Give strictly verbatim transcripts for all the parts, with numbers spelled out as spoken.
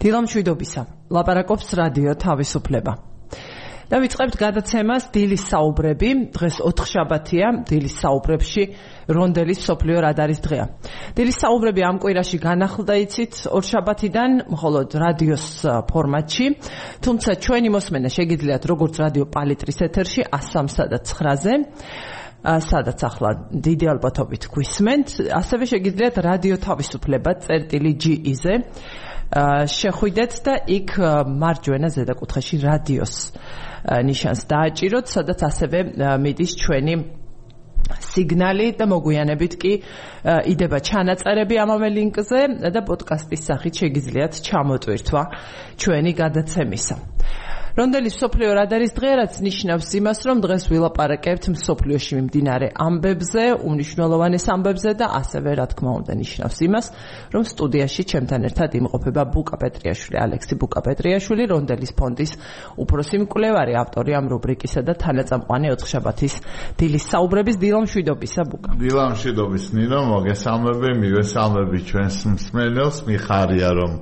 დილამშვიდობისა. ლაპარაკობს რადიო თავისუფლება. და ვიწყებთ გადაცემას დილის საუბრები. დღეს ოთხშაბათია, დილის საუბრებში რონდელის მსოფლიო რადარის დღეა. დილის საუბრები ამ კვირაში განახლდა იცით ორშაბათიდან, მხოლოდ რადიოს ფორმატში. თუმცა ჩვენი მოსმენა შეგიძლიათ როგორც რადიო პალიტრის ეთერში one oh three და nine-ზე, სადაც ახლა დიდი ალბათობით გვისმენთ, ასევე შეგიძლიათ რადიო თავისუფლება წერტილი ჯი ი-ზე შეხვიდეთ და იქ მარჯვენა ზედაკუთხეში რადიოს ნიშანს დააჭიროთ, სადაც ასევე მიდის ჩვენი სიგნალი და მოგვიანებით კი იდება ჩანაწერები ამავე ლინკზე და პოდკასტის სახით შეგიძლიათ ჩამოტვირთვა ჩვენი გადაცემისა. რონდელის მსოფლიო რადარის დღე, რაც ნიშნავს იმას, რომ დღეს ვილაპარაკებთ მსოფლიოში მიმდინარე ამბებზე, უმნიშვნელოვანეს ამბებზე და ასევე, რა თქმა უნდა, ნიშნავს იმას, რომ სტუდიაში ჩემთან ერთად იმყოფება ბუკა პეტრიაშვილი, ალექსი ბუკა პეტრიაშვილი, რონდელის ფონდის უფროსი მკვლევარი, ავტორი ამ რუბრიკისა და თანაწამყვანი ოთხშაბათის დილის საუბრების. დილამშვიდობისა ბუკა. დილამშვიდობის ნინო, მოგესალმები, მივესალმები ჩვენს მსმენელს, მიხარია რომ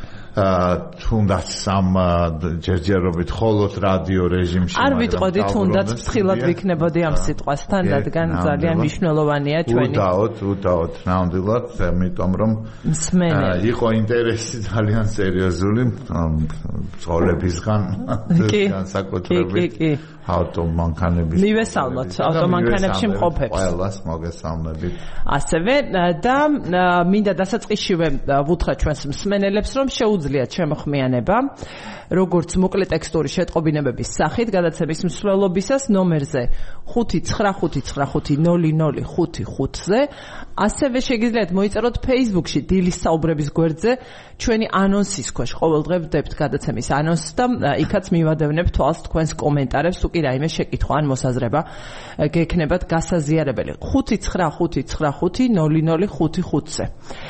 თუნდაც ამ ჯერჯერობით ხოლოდ რადიო რეჟიმში არ ვიტყოდი თუნდაც ფრთხილად ვიქნებოდი ამ სიტყვასთან, რადგან ძალიან მნიშვნელოვანია ჩვენი. უდაოდ, უდაოდ, ნამდვილად, იმიტომ რომ იყო ინტერესი ძალიან სერიოზული ბრძოლებისგან განსაკუთრებით ავტომანქანების მივესალმოთ ავტომანქანებში მყოფებს. ყველას მოგესალმებით. ასევე და მინდა დასაწყისშივე ვუთხრა ჩვენს მსმენელებს, რომ შეუძლიათ შემოხმიანება როგორც მოკლე ტექსტური შეტყობინებების სახით გადაცემის მსვლელობისას ნომერზე ხუთი ცხრა ხუთი ცხრა ხუთი ნული ნული ხუთი ხუთზე, ასევე შეგიძლიათ მოიწეროთ Facebook-ში დილის საუბრების გვერდზე ჩვენი ანონსის ქვეშ. ყოველდღე ვდებთ გადაცემის ანონსს და იქაც მივადევნებ თვალს თქვენს კომენტარებს, თუ კი რაიმე შეკითხვა ან მოსაზრება გექნებათ გასაზიარებელი. ხუთი ცხრა ხუთი ცხრა ხუთი ნული ნული ხუთი ხუთზე.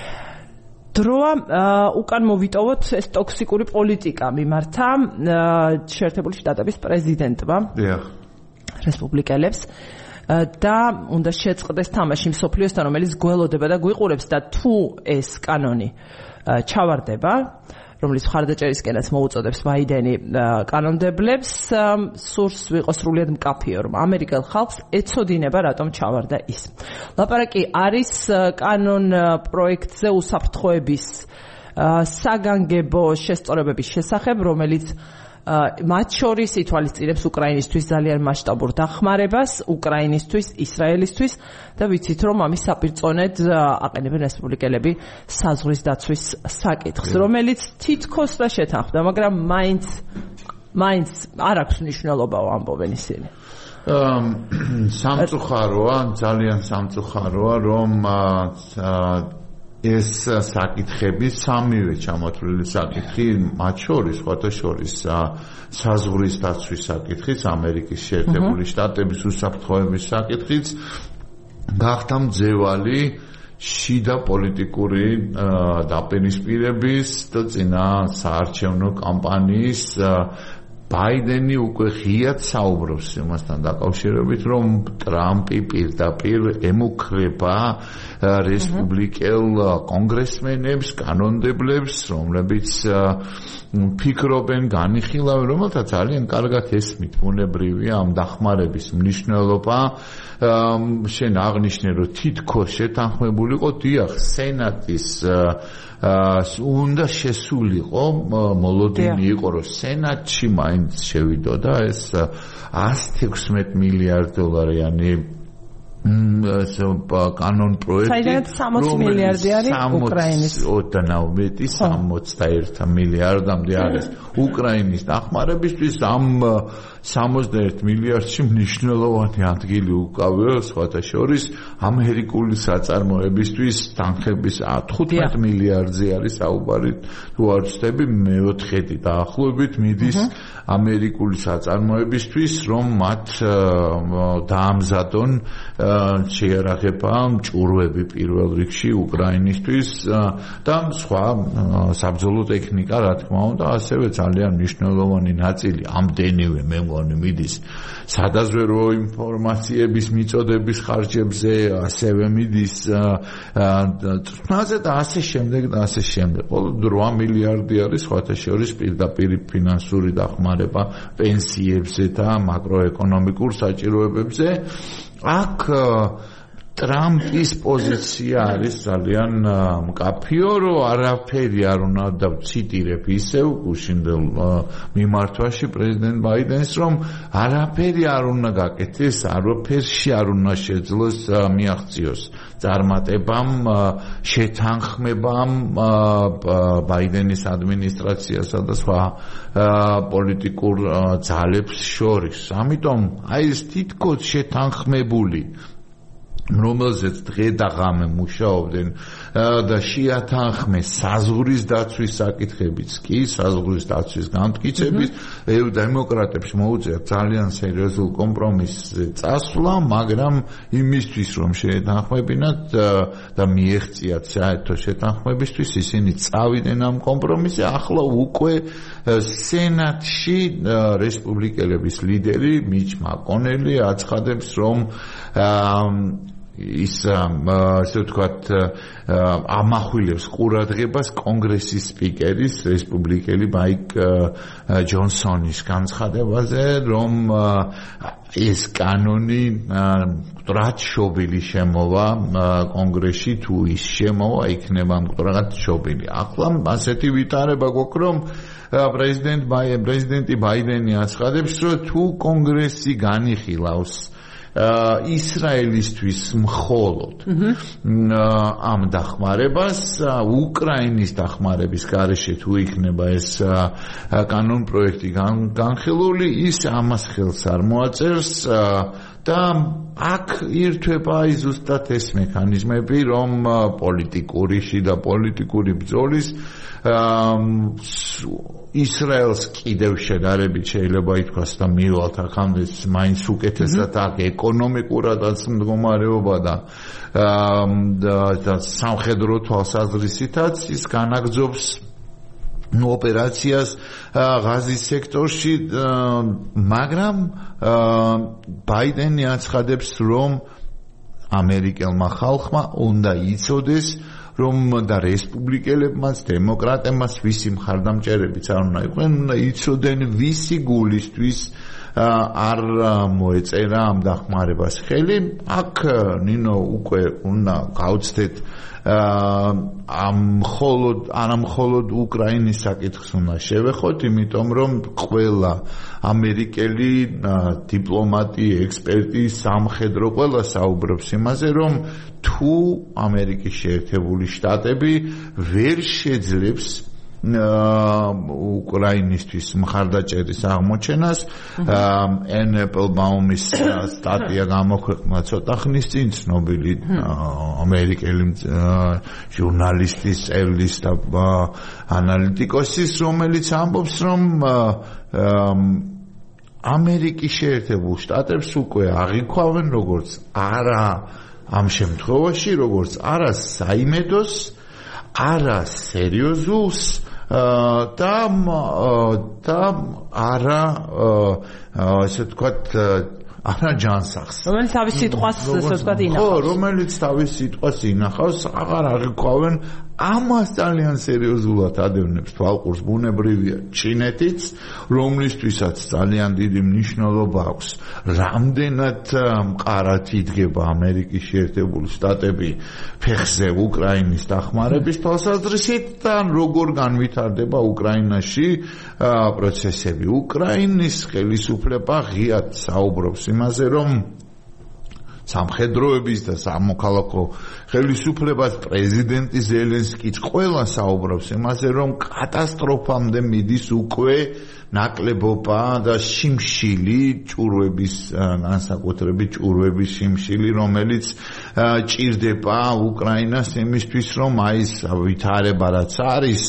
დროა უკან მოვიტოვოთ ეს ტოქსიკური პოლიტიკა მიმართა შეერთებული შტატების პრეზიდენტმა რესპუბლიკელებს და უნდა შეწყდეს თამაში მსოფლიოსთან, რომელიც გველოდება და გვიყურებს და თუ ეს კანონი ჩავარდება, რომლის მხარდაჭერისკენაც მოუწოდებს ბაიდენი კანონდებლებს, სურს ვიყოს სრულიად მკაფიო, რომ ამერიკელ ხალხს ეცოდინება რატომ ჩავარდა ის. ლაპარაკი არის კანონ პროექტზე უსაფრთხოების საგანგებო შესწორებების შესახებ, რომელიც მათ შორის ითვალისწინებს უკრაინისთვის ძალიან მასშტაბურ დახმარებას, უკრაინისთვის, ისრაელისთვის და ვიცით, რომ ამის საპირწონედ აყენებენ რესპუბლიკელები საზღვრის დაცვის საკითხს, რომელიც თითქოს და შეთანხმდა, მაგრამ მაინც მაინც არ აქვს მნიშვნელობა ამბობენ ისინი. სამწუხაროა, ძალიან სამწუხაროა, რომ ეს საკითხები, სამივე ჩამოთვლილი საკითხი, მათ შორის, სხვათა შორის საზღვრის დაცვის საკითხიც, ამერიკის შეერთებული შტატების უსაფრთხოების საკითხიც, გახდა მძევალი შიდა პოლიტიკური დაპირისპირების და წინა საარჩევნო კამპანიის. ბაიდენი უკვე ღიად საუბრობს იმასთან დაკავშირებით, რომ ტრამპი პირდაპირ ემუქრება რესპუბლიკელ კონგრესმენებს, კანონდებლებს, რომლებიც ფიქრობენ, განიხილავენ, რომელთა ძალიან კარგად ესმით ბუნებრივია ამ დახმარების მნიშვნელობა. შენ აღნიშნე, რომ თითქოს შეთანხმებული იყო, დიახ, სენატის უნდა შესულიყო, მოლოდინი იყო, რომ სენატში მაინც შევიდოდა ეს one hundred sixteen მილიარდ დოლარიანი კანონ პროექტი, საიდანაც sixty მილიარდი არის უკრაინის ოდნავ მეტი sixty-one მილიარდამდე არის უკრაინის დახმარებისთვის. ამ sixty-one მილიარდში მნიშვნელოვანი ადგილი უკავია სხვათა შორის ამერიკული საწარმოებისთვის თანხების fifteen მილიარდზე არის საუბარი, თუ არ ვცდები, მეოთხედი დაახლოებით მიდის ამერიკული საწარმოებისთვის, რომ მათ დაამზადონ შეიარაღება, მჭურვები პირველ რიგში უკრაინისთვის და სხვა საბრძოლო ტექნიკა, რა თქმა უნდა, ასევე ძალიან მნიშვნელოვანი ნაწილი ამდენივე მე მილიონი მიდის სადაზვერო ინფორმაციების მიწოდების ხარჯებზე, ასევე მიდის თვითონაზე და ასე შემდეგ და ასე შემდეგ. Ყოველდღე რვა მილიარდი არის სხვათა შორის პირდაპირ ფინანსური დახმარება პენსიებზე და მაკროეკონომიკურ საჭიროებებზე. აქ ტრამპის პოზიცია არის ძალიან მკაფიო, რომ არაფერი არ უნდა დავციტირებ ისევ გუშინდელ მიმართვაში პრეზიდენტ ბაიდენს, რომ არაფერი არ უნდა გაკეთდეს, არაფერში არ უნდა შეძლოს მიაღწიოს წარმატებამ, შეთანხმებამ ბაიდენის ადმინისტრაციასა და სხვა პოლიტიკურ ძალებს შორის. ამიტომ აი ეს თითქოს შეთანხმებული რომელზეც დღე და ღამე მუშაობდნენ და შეათანხმე საზღვრის დაცვის საკითხებიც კი საზღვრის დაცვის გამტკიცების ეუ დემოკრატებს მოუწია ძალიან სერიოზულ კომპრომისზე წასვლა, მაგრამ იმისთვის რომ შეეთანხმებინათ და მიეღწიათ საერთო შეთანხმებისთვის ისინი წავიდნენ ამ კომპრომისზე. ახლა უკვე სენატში რესპუბლიკელების ლიდერი მიჩ მაკონელი აცხადებს, რომ ის ასე ვთქვათ ამახვილებს ყურადღებას კონგრესის სპიკერის რესპუბლიკელი მაიკ ჯონსონის განცხადებაზე, რომ ეს კანონი მკვდრად შობილი შემოვა კონგრესში, თუ ის შემოვა იქნება მკვდრად შობილი. ახლა ასეთი ვითარება გვაქვს, რომ პრეზიდენტ პრეზიდენტი ბაიდენი აცხადებს, რომ თუ კონგრესი განიხილავს ისრაელისთვის მხოლოდ ამ დახმარებას, უკრაინის დახმარების გარეშე თუ იქნება ეს კანონპროექტი განხილული, ის ამას ხელს არ მოაწერს და აქ ირთვება აი ზუსტად ეს მექანიზმები, რომ პოლიტიკური შიდა პოლიტიკური ბრძოლის ისრაელს კიდევ შედარებით შეიძლება ითქვას და მივალთ აქამდე მაინც უკეთესად აქ ეკონომიკურადაც მდგომარეობა და სამხედრო თვალსაზრისითაც ის განაგრძობს ოპერაციას ღაზის სექტორში, მაგრამ ბაიდენი აცხადებს, რომ ამერიკელმა ხალხმა უნდა იცოდეს, რომ და რესპუბლიკელებმაც, დემოკრატებმაც ვისი მხარდამჭერებიც არ უნდა იყვნენ, უნდა იცოდნენ ვისი გულისთვის არ მოეწერა ამ დახმარებას ხელი. აქ ნინო უკვე უნდა გავცდეთ ამ მხოლოდ არა მხოლოდ უკრაინის საკითხს უნდა შევეხოთ, იმიტომ რომ ყველა ამერიკელი დიპლომატი, ექსპერტი, სამხედრო ყველა საუბრობს იმაზე, რომ თუ ამერიკის შეერთებული შტატები ვერ შეძლებს უკრაინისთვის მხარდაჭერის აღმოჩენას, ენ ეპლბაუმის სტატია გამოქვეყნა ცოტა ხნის წინ, ცნობილი ამერიკელი ჟურნალისტის, წევლის და ანალიტიკოსის, რომელიც ამბობს, რომ ამერიკის შეერთებულ შტატებს უკვე აღიქვავენ როგორც არა ამ შემთხვევაში, როგორც არა საიმედოს, არა სერიოზულს და და არა ასე ვთქვათ არა ჯანსაღს, რომელიც თავის სიტყვას ასე ვთქვათ ინახავს. ხო, რომელიც თავის სიტყვას ინახავს, აღარ აღიქვავენ. ამას ძალიან სერიოზულად ადევნებს თვალყურს ბუნებრივია ჩინეთიც, რომლისთვისაც ძალიან დიდი მნიშვნელობა აქვს რამდენად მყარად იდგება ამერიკის შეერთებული შტატები ფეხზე უკრაინის დახმარების თვალსაზრისით და როგორ განვითარდება უკრაინაში პროცესები. უკრაინის ხელისუფლება ღიად საუბრობს იმაზე, რომ სამხედროების და სამოქალაქო ხელისუფლებას პრეზიდენტი ზელენსკიც ყველა საუბრობს იმაზე, რომ კატასტროფამდე მიდის უკვე ნაკლებობა და შიმშილი ჭურვების, განსაკუთრებით ჭურვების შიმშილი, რომელიც ჭირდება უკრაინას იმისთვის, რომ აი ეს ვითარება რაც არის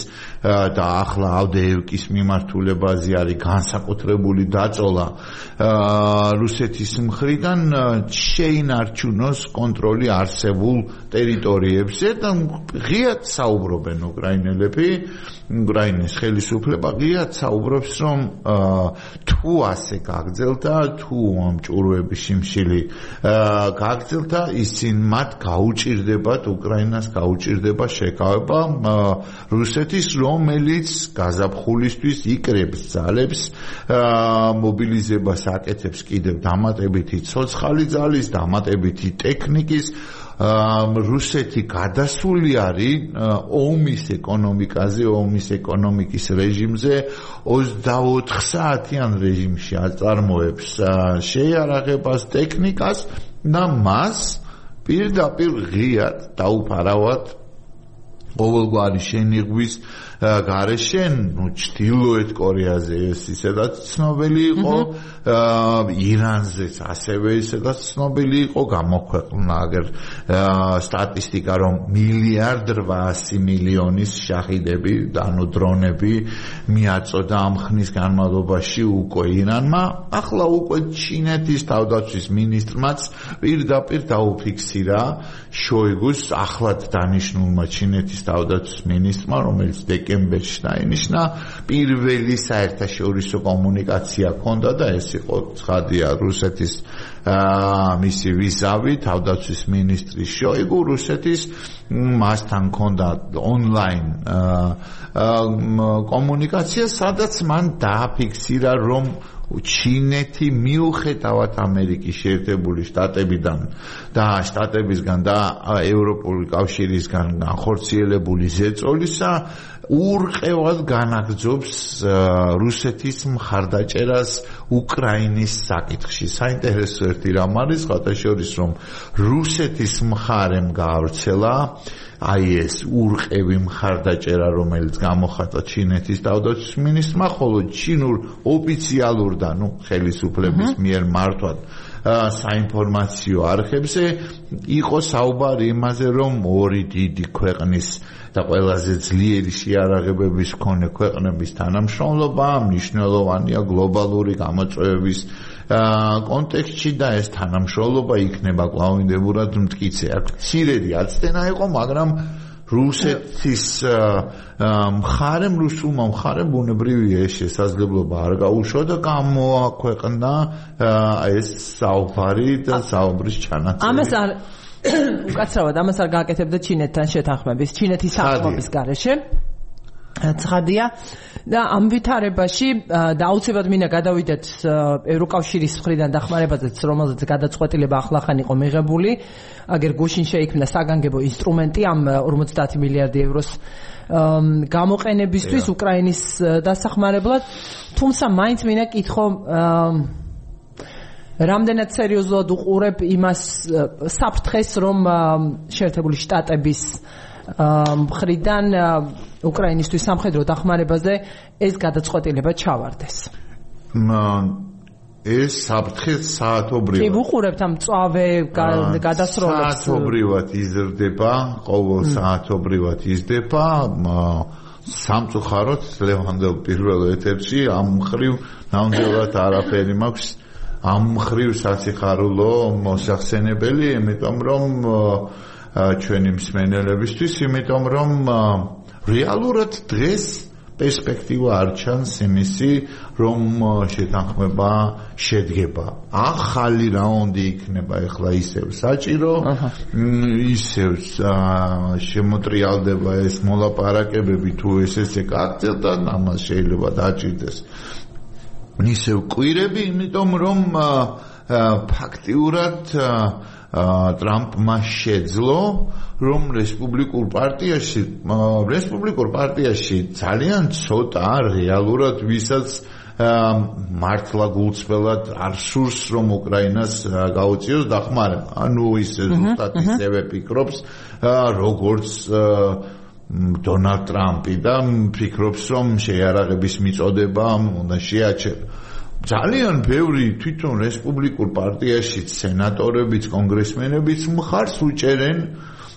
და ახლა ავდეევკის მიმართულებაზე არის განსაკუთრებული დაწოლა რუსეთის მხრიდან შეინარჩუნოს კონტროლი არსებულ ტერიტორიებზე და ღიად საუბრობენ უკრაინელები უკრაინის ხელისუფლება ღიად საუბრობს რომ თუ ასე გაგრძელდა თუ ამჭურვების შიმშილი გაგრძელდა ისინი მათ გაუჭირდებათ უკრაინას გაუჭირდება შეკავება რუსეთის რომელიც გაზაფხულისთვის იკრებს ძალებს მობილიზებას აკეთებს კიდევ დამატებითი ცოცხალი ძალის დამატებითი ტექნიკის რუსეთი გადასული არის ომის ეკონომიკაზე, ომის ეკონომიკის რეჟიმზე ოცდაოთხ საათიან რეჟიმში აწარმოებს შეიარაღებას, ტექნიკას და მას პირდაპირ ღიად დაუფარავად ყოველგვარი შენიღვის გარეშე, ნუ ჩრდილოეთ კორეაზე ეს ისედაც ცნობილი იყო, ირანზეც ასევე ისედაც ცნობილი იყო, გამოქვეყნა აგერ სტატისტიკა, რომ მილიარდ რვაასი მილიონის შაჰიდები, ანუ დრონები მიაწოდა ამ ხნის განმავლობაში უკვე ირანმა, ახლა უკვე ჩინეთის თავდაცვის მინისტრმაც პირდაპირ დაუფიქსირა შოიგუს ახლად დანიშნულმა ჩინეთის თავდაცვის მინისტრმა, რომელიც დეკემბერში დაინიშნა, პირველი საერთაშორისო კომუნიკაცია ჰქონდა და ეს იყო ცხადია რუსეთის მისი ვიზავი, თავდაცვის მინისტრი შოიგუ, რუსეთის მასთან ჰქონდა ონლაინ კომუნიკაცია, სადაც მან დააფიქსირა, რომ ჩინეთი მიუხედავად ამერიკის შეერთებული შტატებიდან და შტატებისგან და ევროპული კავშირისგან განხორციელებული ზეწოლისა ურყევად განაგრძობს რუსეთის მხარდაჭერას უკრაინის საკითხში. საინტერესო ერთი რამ არის, ხათაშორის რომ რუსეთის მხარემ გაავრცელა აი ეს ურყევი მხარდაჭერა, რომელიც გამოხატა ჩინეთის თავდაცვის მინისტრმა, ხოლო ჩინურ ოფიციალურ და ნუ ხელისუფლების მიერ მართვად საინფორმაციო არხებზე იყო საუბარი იმაზე, რომ ორი დიდი ქვეყნის და ყველაზე ძლიერი შეიარაღებების მქონე ქვეყნების თანამშრომლობა მნიშვნელოვანია გლობალური გამოწვევების კონტექსტში და ეს თანამშრომლობა იქნება კვლავინდებურად მტკიცე. აქ მცირედი აცდენა იყო, მაგრამ რუსეთის მხარემ, რუსულმა მხარემ ბუნებრივია ეს შესაძლებლობა არ გაუშვა და გამოაქვეყნა ეს საუბარი და საუბრის ჩანაწერი. ამას არ უკაცრავად ამას არ გააკეთებდა ჩინეთთან შეთანხმების, ჩინეთის საქმის გარეშე. ცხადია და ამ ვითარებაში და აუცილებლად მინდა გადავიდეთ ევროკავშირის მხრიდან დახმარებაზეც, რომელზეც გადაწყვეტილება ახლახან იყო მიღებული. აგერ გუშინ შეიქმნა საგანგებო ინსტრუმენტი ამ ორმოცდაათი მილიარდი ევროს გამოყენებისთვის უკრაინის დასახმარებლად, თუმცა მაინც მინდა კითხო რამდენად სერიოზულად უყურებ იმას საფრთხეს, რომ შეერთებული შტატების მხრიდან უკრაინისთვის სამხედრო დახმარებაზე ეს გადაწყვეტილება ჩავარდეს. ეს საფრთხე საათობრივად. კი, ვუყურებთ ამ წავე გადასროლებს. საათობრივად იზრდება, ყოველ საათობრივად იზრდება. სამწუხაროდ ლევანდელ პირველ ეთერში ამ მხრივ ნამდვილად არაფერი მაქვს. ამ მხრივ სასიხარულო მოსახსენებელი, იმიტომ რომ ჩვენი მსმენელებისთვის, იმიტომ რომ რეალურად დღეს პერსპექტივა არ ჩანს იმისი, რომ შეთანხმება შედგება. ახალი რაუნდი იქნება ახლა ისევ საჭირო, ისევ შემოტრიალდება ეს მოლაპარაკებები, თუ ეს ესე გაგრძელდა, ამას შეიძლება დაჭირდეს ისევ კვირები, იმიტომ რომ ფაქტიურად ტრამპმა შეძლო, რომ რესპუბლიკურ პარტიაში, რესპუბლიკურ პარტიაში ძალიან ცოტა რეალურად ვისაც მართლა გულწრფელად არ სურს, რომ უკრაინას გაუწიოს დახმარება. ანუ ის ზუსტად ისევე ფიქრობს, როგორც დონალდ ტრამპი და ფიქრობს, რომ შეიარაღების მიწოდება უნდა შეაჩერა. ძალიან ბევრი თვითონ რესპუბლიკურ პარტიაში სენატორებიც, კონგრესმენებიც მხარს უჭერენ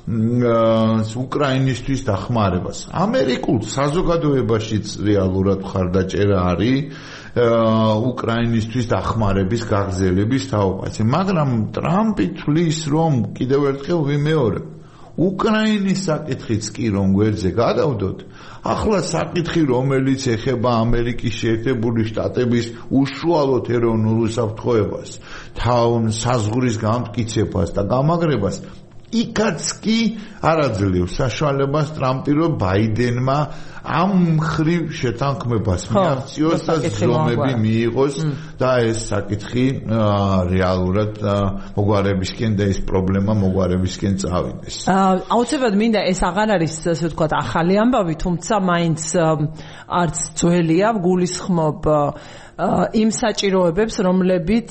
უკრაინისთვის დახმარებას. ამერიკულ საზოგადოებაშიც რეალურად ხარდაჭერა არის უკრაინისთვის დახმარების გაგრძელების თაობაზე, მაგრამ ტრამპი თვლის, რომ კიდევ ერთხელ ვიმეორებ, უკრაინის საკითხიც კი რომ გვერდზე გადავდოთ, ახლა საკითხი, რომელიც ეხება ამერიკის შეერთებული შტატების უშუალოდ ეროვნულ უსაფრთხოებას, თავ საზღვრის გამტკიცებას და გამაგრებას, იქაც კი არ აძლევს საშუალებას ტრამპი, რომ ბაიდენმა ამ მხრივ შეთანხმებას მიაღწიოს და ზომები მიიღოს და ეს საკითხი რეალურად მოგვარებისკენ და ეს პრობლემა მოგვარებისკენ წავიდეს. აუცილებლად მინდა ეს აღარ არის ასე ვთქვათ ახალი ამბავი, თუმცა მაინც არც ძველია, გულისხმობ იმ საჭიროებებს, რომლებიც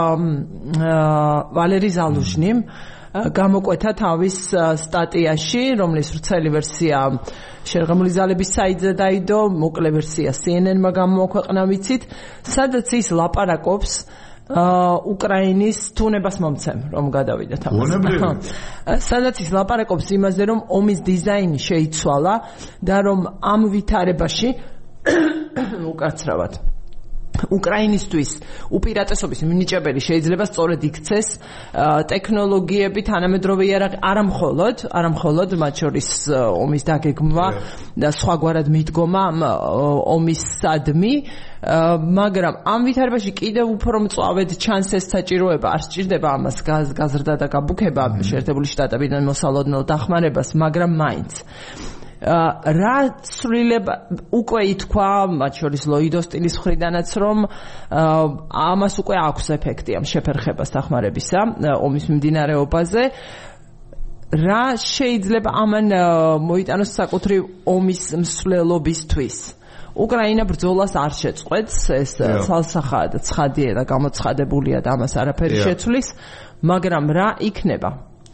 ვალერი ზალუჟნიმ გამოკვეთა თავის სტატიაში, რომლის ვრცელი ვერსია შერღამული ძალების საიტზე დაიდო, მოკლე ვერსია C N N-მა გამოაქვეყნა, ვიცით, სადაც ის ლაპარაკობს უკრაინის თუნებას მომცემ, რომ გადავიდეთ ამას. სადაც ის ლაპარაკობს იმაზე, რომ ომის დიზაინი შეიცვალა და რომ ამ ვითარებაში უკაცრავად უკრაინისთვის უპირატესობის მინიჭებელი შეიძლება სწორედ იქცეს ტექნოლოგიები, თანამედროვე იარაღი, არამხოლოდ, არამხოლოდ მათ შორის ომის დაგეგმვა და სხვაგვარად მიდგომა ომის სადმი, მაგრამ ამ ვითარებაში კიდევ უფრო მწვავედ ჩანს ეს საჭიროება, არ სჭირდება ამას გაზრდა და გაბუქება შეერთებული შტატებიდან მოსალოდნელ დახმარებას, მაგრამ მაინც რა ცვლილება უკვე ითქვა, მათ შორის ლოიდოს სტილის მხრიდანაც, რომ ამას უკვე აქვს ეფექტი ამ შეფერხებას დახმარებისა ომის მიმდინარეობაზე. რა შეიძლება ამან მოიტანოს საკუთრივ ომის მსვლელობისთვის? უკრაინა ბრძოლას არ შეწყვეტს, ეს ცალსახად ცხადია და გამოცხადებულია და ამას არაფერი შეცვლის, მაგრამ რა იქნება?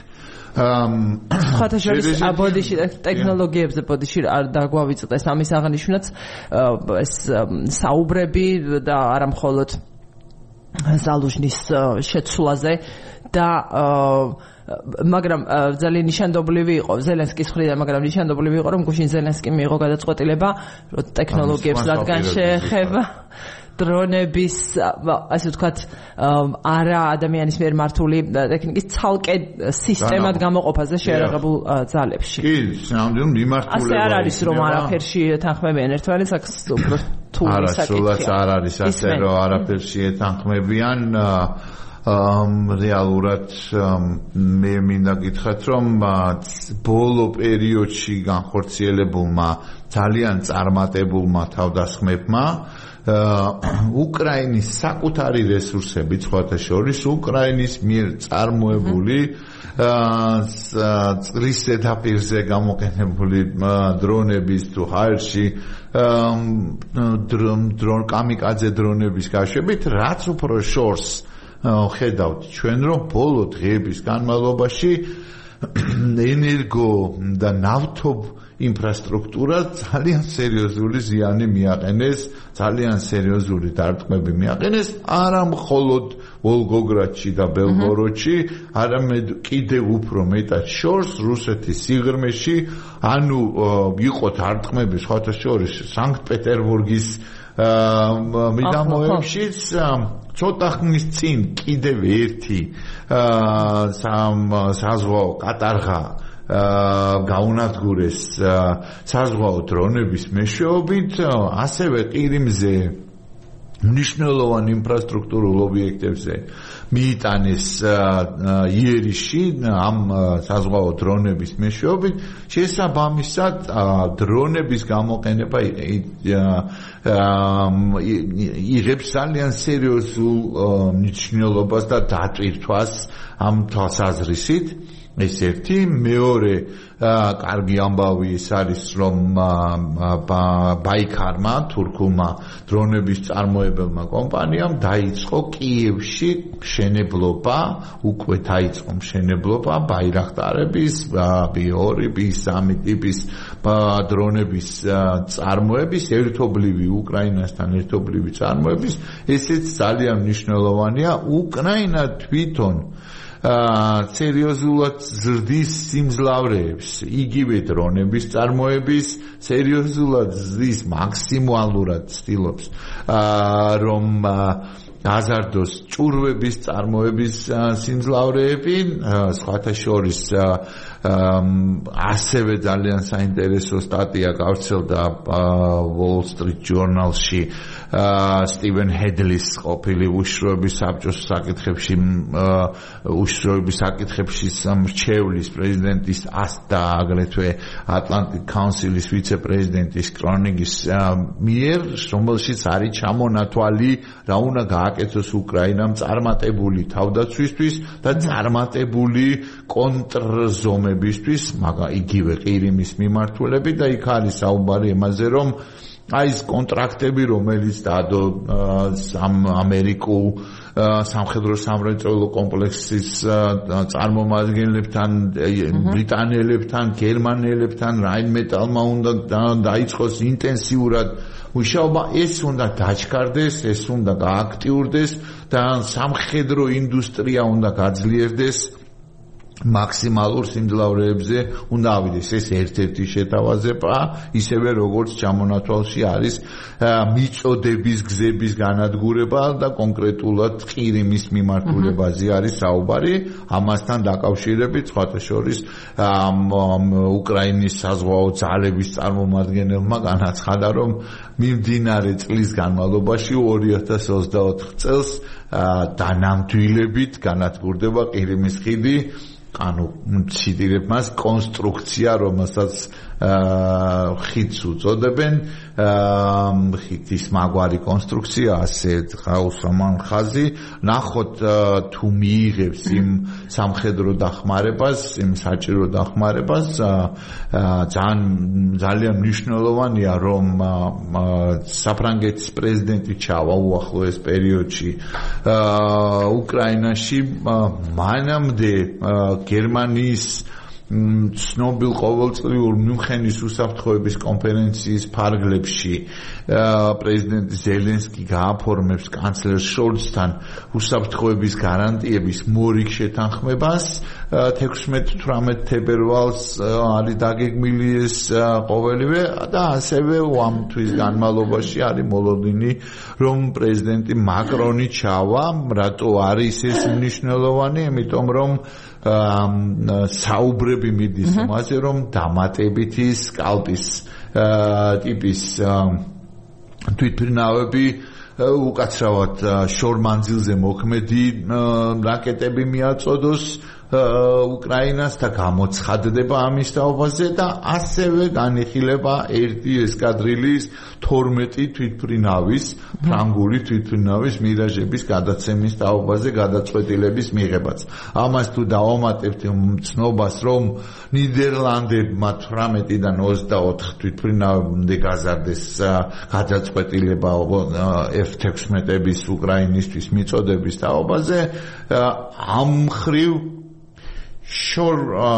ხათა შორის აბოდიში ტექნოლოგიებზე ბოდიში არ დაგვავიწყდეს ამის აღნიშვნაც ეს საუბრები და არამხოლოდ ზალუჟნის შეცვლაზე და მაგრამ ძალიან ნიშანდობლივი იყო ზელენსკის მხრიდან, მაგრამ ნიშანდობლივი იყო, რომ გუშინ ზელენსკიმ მიიღო გადაწყვეტილება, რომ ტექნოლოგიებს რადგან შეეხება დრონების, ასე ვთქვათ, არა ადამიანის მიერ მართული ტექნიკის ცალკე სისტემად გამოყოფაზე შეერაღებულ ძალებში. კი, ნამდვილ მიმართულება. ასე არ არის, რომ არაფერში ეთანხმებიან ერთმანეთს, აქ უფრო რთული საკითხია. არასდროს არ არის ასე, რომ არაფერში ეთანხმებიან. რეალურად მე მინდა გითხრათ, რომ ბოლო პერიოდში განხორციელებულმა ძალიან წარმატებულმა თავდასხმებმა უკრაინის საკუთარი რესურსები, სხვათა შორის უკრაინის მიერ წარმოებული წრის ზედაპირზე გამოყენებული დრონების თუ ჰაერში დრონ კამიკაძე დრონების გაშვებით, რაც უფრო შორს ხედავთ ჩვენ, რომ ბოლო დღეების განმავლობაში ენერგო და ნავთობ ინფრასტრუქტურა ძალიან სერიოზული ზიანი მიაყენეს, ძალიან სერიოზული დარტყმები მიაყენეს, არა მხოლოდ ვოლგოგრადში და ბელგოროდში, არამედ კიდევ უფრო მეტად შორს რუსეთის სიღრმეში, ანუ იყო დარტყმები სხვათა შორის სანქტ-პეტერბურგის მიდამოებშიც, ცოტა ხნის წინ კიდევ ერთი საზღვაო კატარღა გაუნადგურეს საზღვაო დრონების მეშვეობით, ასევე ყირიმზე მნიშვნელოვან ინფრასტრუქტურულ ობიექტებზე მიიტანეს იერიში ამ საზღვაო დრონების მეშვეობით, შესაბამისად დრონების გამოყენება იღებს ძალიან სერიოზულ მნიშვნელობას და დატვირთვას ამ თვალსაზრისით. ეს ერთი, მეორე კარგი ამბავი ის არის, რომ ბაიქარმა, თურქულმა დრონების წარმოებელმა კომპანიამ დაიწყო კიევში მშენებლობა, უკვე დაიწყო მშენებლობა ბაირაქტარების, ბი ორი, ბი სამი ტიპის დრონების წარმოების, ერთობლივი უკრაინასთან ერთობლივი წარმოების, ესეც ძალიან მნიშვნელოვანია. უკრაინა თვითონ სერიოზულად ზრდის სიმძლავრეებს, იგივე დრონების წარმოების სერიოზულად ზრდის მაქსიმალურად ცდილობს რომ აზარდოს ჭურვების წარმოების სიმძლავრეები, სხვათა შორის ასევე ძალიან საინტერესო სტატია გავრცელდა Wall Street Journal-ში სტივენ ჰედლის ყოფილი უშროების საბჭოს საკითხებში უშროების საკითხებში მრჩევლის პრეზიდენტის და აგრეთვე Atlantic Council-ის ვიცე-პრეზიდენტის კრონიგის მიერ, რომელშიც არის ჩამონათვალი რა უნდა გააკეთოს უკრაინამ წარმატებული თავდაცვისთვის და წარმატებული კონტრზომებისთვის, მაგრამ იგივე ყირიმის მიმართულებით და იქ არის საუბარი იმაზე, რომ აი ეს კონტრაქტები, რომელიც დადო ამერიკულ სამხედრო სამრეწველო კომპლექსის წარმომადგენლებთან, ბრიტანელებთან, გერმანელებთან, რაინმეტალმა უნდა დაიწყოს ინტენსიურად მუშაობა, ეს უნდა დაჩქარდეს, ეს უნდა გააქტიურდეს და სამხედრო ინდუსტრია უნდა გაძლიერდეს მაქსიმალურ სიმძლავრეებზე უნდა ავიდეს. ეს ერთ-ერთი შეთავაზება, ისევე როგორც ჩამონათვალში არის მიწოდების გზების განადგურება და კონკრეტულად ყირიმის მიმართულებაზე არის საუბარი. ამასთან დაკავშირებით სხვათა შორის უკრაინის საზღვაო ძალების წარმომადგენელმა განაცხადა, რომ მიმდინარე წლის განმავლობაში ორი ათას ოცდაოთხ წელს დანამდვილებით განადგურდება ყირიმის ხიდი, ანუ ციტირებ მას კონსტრუქცია, რომელსაც ხიდს უწოდებენ, ხიდის მაგვარი კონსტრუქცია, ასე ხაუსამან ხაზი, ნახოთ თუ მიიღებს იმ სამხედრო დახმარებას, იმ საჭირო დახმარებას, ძალიან ძალიან მნიშვნელოვანია, რომ საფრანგეთის პრეზიდენტი ჩავა უახლოეს პერიოდში უკრაინაში, მანამდე გერმანიის ცნობილ ყოველწლიურ მიუნხენის უსაფრთხოების კონფერენციის ფარგლებში პრეზიდენტი ზელენსკი გააფორმებს კანცლერ შოლცთან უსაფრთხოების გარანტიების მორიგ შეთანხმებას. თექვსმეტ თვრამეტ თებერვალს არის დაგეგმილი ეს ყოველივე და ასევე ამ თვის განმავლობაში არის მოლოდინი, რომ პრეზიდენტი მაკრონი ჩავა. რატო არის ეს მნიშვნელოვანი? იმიტომ რომ საუბრები მიდის იმაზე, რომ დამატებითი სკალპის ტიპის თვითმფრინავები უკაცრავად შორ მანძილზე მოქმედი რაკეტები მიაწოდოს უკრაინას და გამოცხადდება ამის თაობაზე და ასევე განიხილება ერთი ესკადრილის თორმეტი თვითმფრინავის, ფრანგული თვითმფრინავის მირაჟების გადაცემის თაობაზე გადაწყვეტილების მიღებაც. ამას თუ დავამატებთ ცნობას, რომ ნიდერლანდებმა თვრამეტიდან ოცდაოთხ თვითმფრინავამდე გაზარდეს გადაწყვეტილება ეფ თექვსმეტების უკრაინისთვის მიწოდების თაობაზე, ამ მხრივ შორ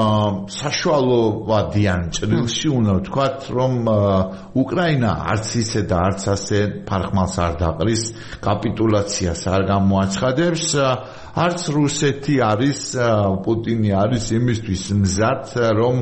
საშუალოვადიან ჭრილში უნდა ვთქვათ, რომ უკრაინა არც ისე და არც ასე ფარხმალს არ დაყრის, კაპიტულაციას არ გამოაცხადებს, არც რუსეთი არის, პუტინი არის იმისთვის მზად, რომ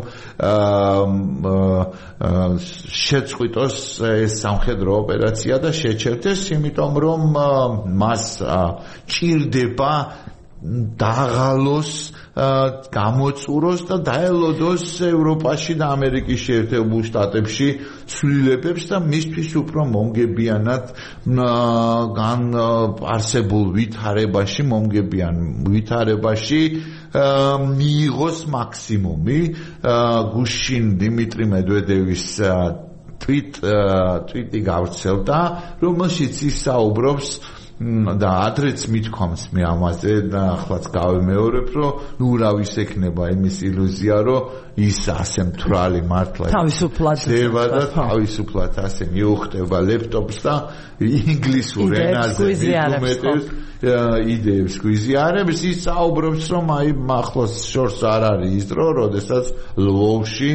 შეწყვიტოს ეს სამხედრო ოპერაცია და შეჩერდეს, იმიტომ რომ მას ჭირდება დაღალოს, გამოწუროს და დაელოდოს ევროპაში და ამერიკის შეერთებულ შტატებში ცვლილებებს და მისთვის უფრო მომგებიანად გან არსებულ ვითარებაში, მომგებიან ვითარებაში მიიღოს მაქსიმუმი. გუშინ დიმიტრი მედვედევის tweet tweet-ი გავრცელდა, რომელშიც ის საუბრობს და ადრეც მithქვამს მე ამაზე და ახლაც გავემეორებ, რომ ნუ რა ვისექნება იმის ილუზია, რომ ის ასე მთვრალი მართლა თავისუფლად ხდება და თავისუფლად ასე მიუხტება ლეპტოპს და ინგლისურ ენაზე მithumeters იდეებს გვიზიარებს. ის საუბრობს, რომ აი ახლოს შორს არ არის ის დრო, როდესაც ლვოვში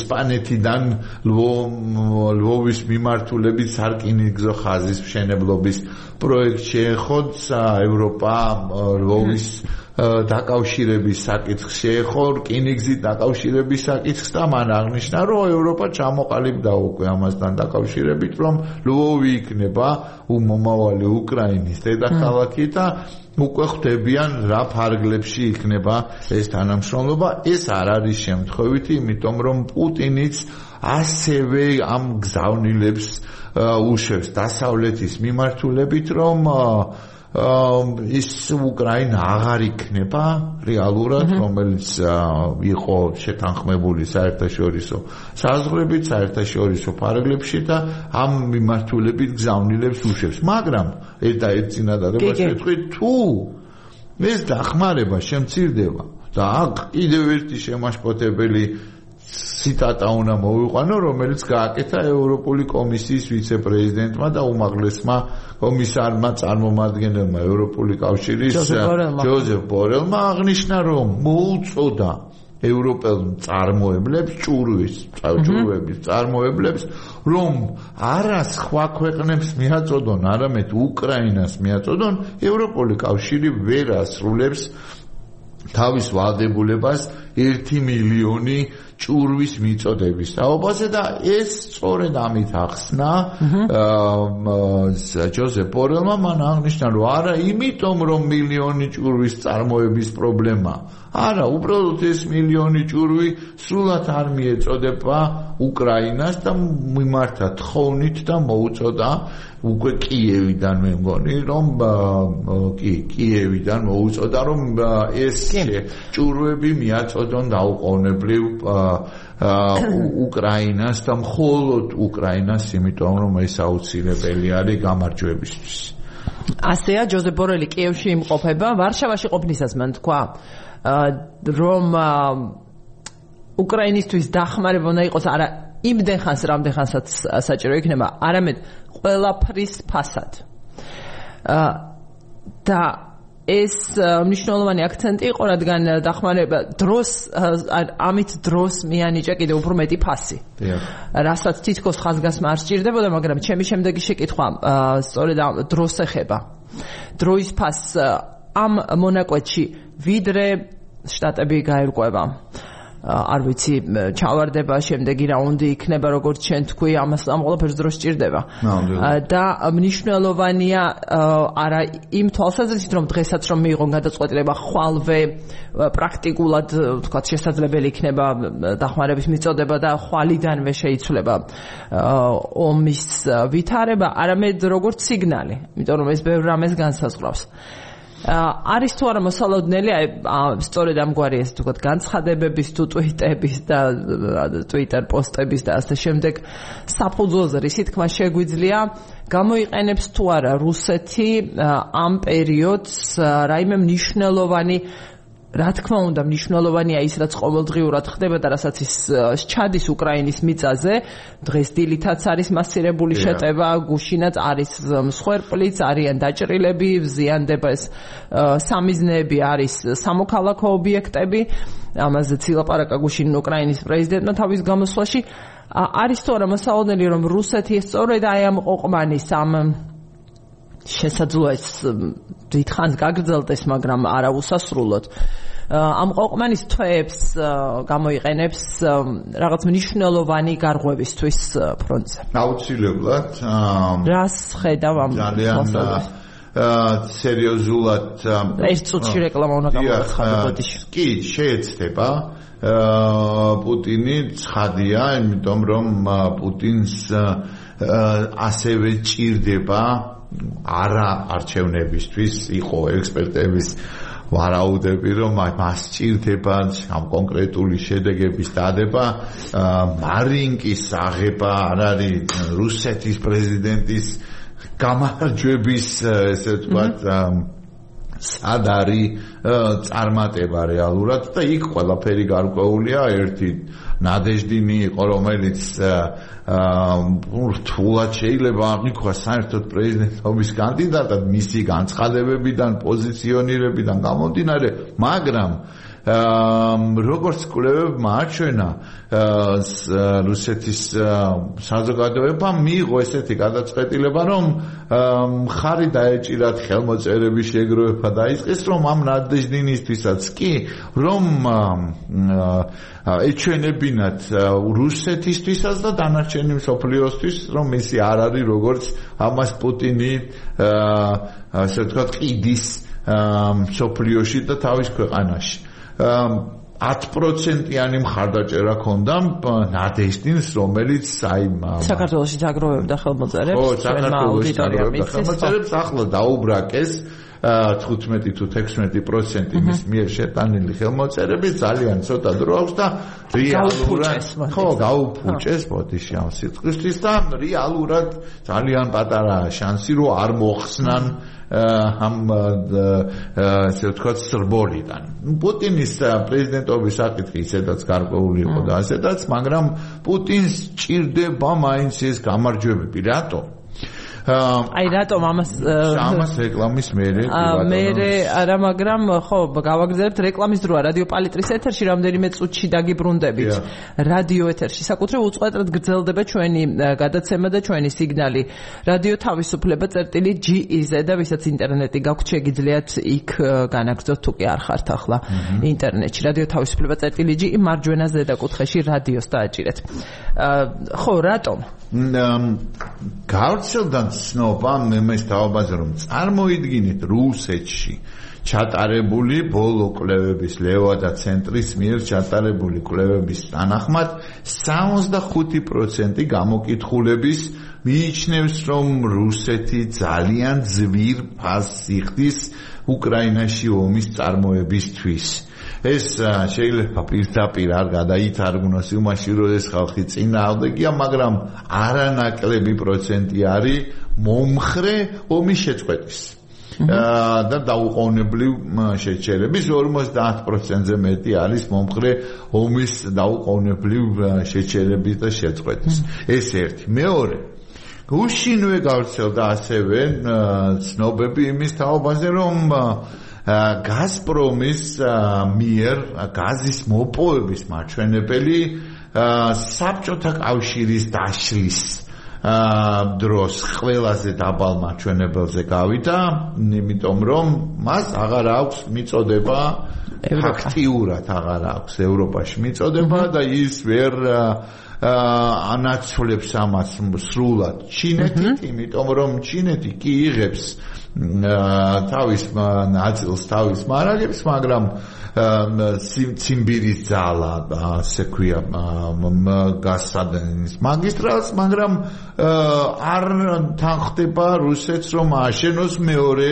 ესპანეთიდან ლვოვის მიმართულებით სარკინიგზო ხაზის მშენებლობის გზავნილების პროექტ შეეხოთ ევროპა ლვოვის დაკავშირების საკითხს შეეხო რკინიგზით დაკავშირების საკითხს და მან აღნიშნა რომ ევროპა ჩამოყალიბდა უკვე ამასთან დაკავშირებით რომ ლვოვი იქნება მომავალი უკრაინის დედაქალაქი და უკვე ხვდებიან რა ფარგლებში იქნება ეს თანამშრომლობა ეს არ არის შემთხვევითი იმიტომ რომ პუტინიც ასევე ამ გზავნილებს უშვებს დასავლეთის მიმართულებით რომ ის უკრაინა აღარ იქნება რეალურად რომელიც იყო შეთანხმებული საერთაშორისო საზღვრებით საერთაშორისო ფარგლებში და ამ მიმართულებით გზავნილებს უშვებს მაგრამ ეს და ეს წინადადება შევხვით თუ ეს დახმარება შემცირდება და აქ კიდევ ერთი შემაშფოთებელი ციტატა უნდა მოვიყვანო, რომელიც გააკეთა ევროპული კომისიის ვიცე-პრეზიდენტმა და უმაღლესმა კომისარმა წარმომადგენელმა ევროპული კავშირის ჯოზეფ ბორელმა აღნიშნა, რომ მოუწოდა ევროპელ წარმოებლებს, ჭურვის, ჭურვების წარმოებლებს, რომ არა სხვა ქვეყნებს მიაწოდონ, არამედ უკრაინას მიაწოდონ, ევროპული კავშირი ვერ ასრულებს თავის ვალდებულებას ერთი მილიონი ჭურვის მიწოდების საუბარზე და ეს სწორედ ამით ახსნა ჯოზეფ ბორელმა მან აღნიშნა რომ არა იმიტომ რომ მილიონი ჭურვის წარმოების პრობლემა არა უბრალოდ ეს მილიონი ჭურვი სრულად არ მიეწოდება უკრაინას და მიმართა თხოვნით და მოუწოდა უკვე კიევიდან მე მგონი რომ კი კიევიდან მოუწოდა რომ ეს ჭურვები მიაწოდონ დაუყოვნებლივ უკრაინას და მხოლოდ უკრაინას იმიტომ რომ ეს აუცილებელი არის გამარჯვებისთვის ასეა ჯოზეფ ბორელი კიევში იმყოფება ვარშავაში ყოფნისას მან თქვა რომ უკრაინისთვის დახმარება უნდა იყოს არა იმდენ ხანს რამდენ ხანსაც საჭირო იქნება არამედ ყველაფრის ფასად და ეს მნიშვნელოვანი აქცენტი იყო რადგან დახმარება დროს ამით დროს მიანიჭა კიდევ უფრო მეტი ფასი რასაც თითქოს ხაზგასმა არ სჭირდებოდა მაგრამ ჩემი შემდეგი შეკითხვა სწორედ დროს ეხება დროის ფასს ამ მონაკვეთში ვიდრე შტატები გაერკვევა არ ვიცი ჩავარდება შემდეგი რაუნდი იქნება როგორც ჩვენ თქვი ამას ამ ყველაფერს დრო სჭირდება და მნიშვნელოვანია არა იმ თვალსაზრისით რომ დღესაც რომ მიიღონ გადაწყვეტილება ხვალვე პრაქტიკულად თქვა შესაძლებელი იქნება დახმარების მიწოდება და ხვალიდანვე შეიცვლება ომის ვითარება არამედ როგორც სიგნალი იმიტომ რომ ეს ბევრ რამეს განსაზღვრავს არის თუ არა მოსალოდნელი სწორედ ამგვარი ეს თქვა განცხადებების თუ ტვიტების და ტვიტერ პოსტების და ასე შემდეგ საფუძველზე რისი თქმა შეგვიძლია გამოიყენებს თუ არა რუსეთი ამ პერიოდს რაიმე მნიშვნელოვანი რა თქმა უნდა მნიშვნელოვანია ის რაც ყოველდღიურად ხდება და რასაც ის ჩადის უკრაინის მიწაზე დღეს დილითაც არის მასირებული შეტევა გუშინაც არის მსხვერპლიც არიან დაჭრილები ზიანდება ეს სამიზნეები არის სამოქალაქო ობიექტები ამაზე ცილაპარაკა გუშინ უკრაინის პრეზიდენტმა თავის გამოსვლაში არის თუ არა მოსალოდნელი რომ რუსეთი სწორედ აი ამ ყოყმანის ამ შესაძლოა ეს დიდხანს გაგრძელდეს მაგრამ არა უსასრულოდ ამ ყოყმანის თვეებს გამოიყენებს რაღაც მნიშვნელოვანი გარღვევისთვის ფრონტზე აუცილებლად რას ხედავ ამ ძალიან სერიოზულად ეს წუთში რეკლამა უნდა გამოაცხადო ბოდიში კი შეეცდება პუტინი ცხადია იმიტომ რომ პუტინს ასევე ჭირდება არა არჩევნებისთვის იყო ექსპერტების ვარაუდები რომ მას ჭირდება ამ კონკრეტული შედეგების დადება მარინკის აღება არ არის რუსეთის პრეზიდენტის გამარჯვების ესე ვთქვათ სად არის წარმატება რეალურად და იქ ყველაფერი გარკვეულია ერთი ნადეჟდინი იყო რომელიც რთულად შეიძლება აღიქواس საერთოდ პრეზიდენტობის კანდიდატად მისი განცხადებებიდან პოზიციონირებიდან გამომდინარე მაგრამ როგორც კვლევებმა აჩვენა რუსეთის საზოგადოებამ მიიღო ესეთი გადაწყვეტილება, რომ მხარი დაეჭირათ ხელმოწერების შეგროვება დაიწყეს, რომ ამ ნადეჟდინისთვისაც კი რომ ეჩვენებინათ რუსეთისთვისაც და დანარჩენი მსოფლიოსთვის, რომ ისი არ არის როგორც ამას პუტინი ასე ვთქვათ ყიდის მსოფლიოში და თავის ქვეყანაში. ათი პროცენტიანი მხარდაჭერა ქონდა ნადეჟდინს, რომელიც აი საქართველოში დაგროვებდა ხელმოწერებს. ხო, საქართველოში დაგროვებდა ხელმოწერებს, ახლა დაუბრაკეს თხუთმეტი თუ თექვსმეტი პროცენტი მის მიერ შეტანილი ხელმოწერების, ძალიან ცოტა დრო აქვს და რეალურად ხო გაუფუჭეს ბოდიში ამ სიტყვისთვის და რეალურად ძალიან პატარა შანსი რომ არ მოხსნან ამ ასე ვთქვათ სრბოლიდან. პუტინის პრეზიდენტობის საკითხი ისედაც გარკვეული იყო და ასედაც, მაგრამ პუტინს ჭირდება მაინც ეს გამარჯვებები. რატომ? აი რატომ ამას ამას რეკლამის მერე მერე არა, მაგრამ ხო გავაგრძელებთ რეკლამის დროა რადიო პალიტრის ეთერში რამდენიმე წუთში დაგიბრუნდებით. რადიო ეთერში საკუთრებულ უწყლოდ გრძელდება ჩვენი გადაცემა და ჩვენი სიგნალი. რადიო თავისუფლება წერტილი ჯი ი-ზე და ვისაც ინტერნეტი გაქვთ შეგიძლიათ იქ განაგრძოთ თუ კი არ ხართ ახლა ინტერნეტში. რადიო თავისუფლება წერტილი ჯი ი მარჯვენა ზედა კუთხეში რადიოს დააჭირეთ. ხო რატომ? გავრცელდა ცნობა მემეს თავაზე რომ წარმოიდგინეთ რუსეთში ჩატარებული ბოლო კვლევების ლევადა ცენტრის მიერ ჩატარებული კვლევების თანახმად სამოცდახუთი პროცენტი გამოკითხულების მიიჩნევს რომ რუსეთი ძალიან ძვირ ფასს იხდის უკრაინაში ომის წარმოებისთვის. ეს შეიძლება პირდაპირ არ გადაითარგმნოს იმაში, რომ ეს ხალხი წინააღმდეგია, მაგრამ არანაკლები პროცენტი არის მომხრე ომის შეწყვეტის და დაუყოვნებლივ შეჩერების. ორმოცდაათ პროცენტზე მეტი არის მომხრე ომის დაუყოვნებლივ შეჩერების და შეწყვეტის. ეს ერთი. მეორე, უშინვე გავრცელდა ასევე ცნობები იმის თაობაზე, რომ გაზპრომის მიერ გაზის მოპოვების მაჩვენებელი საბჭოთა კავშირის დაშლის დროს ყველაზე დაბალ მაჩვენებელზე გავიდა, იმიტომ რომ მას აღარ აქვს მიწოდება ფაქტიურად აღარ აქვს ევროპაში მიწოდება და ის ვერ ანაცვლებს ამას სრულად ჩინეთით, იმიტომ რომ ჩინეთი კი იღებს თავის ნაწილს თავის მარაგებს, მაგრამ ციმბირის ძალა ასე ქვია გასადენის მაგისტრალს, მაგრამ არ თანხდება რუსეთს რომ აშენოს მეორე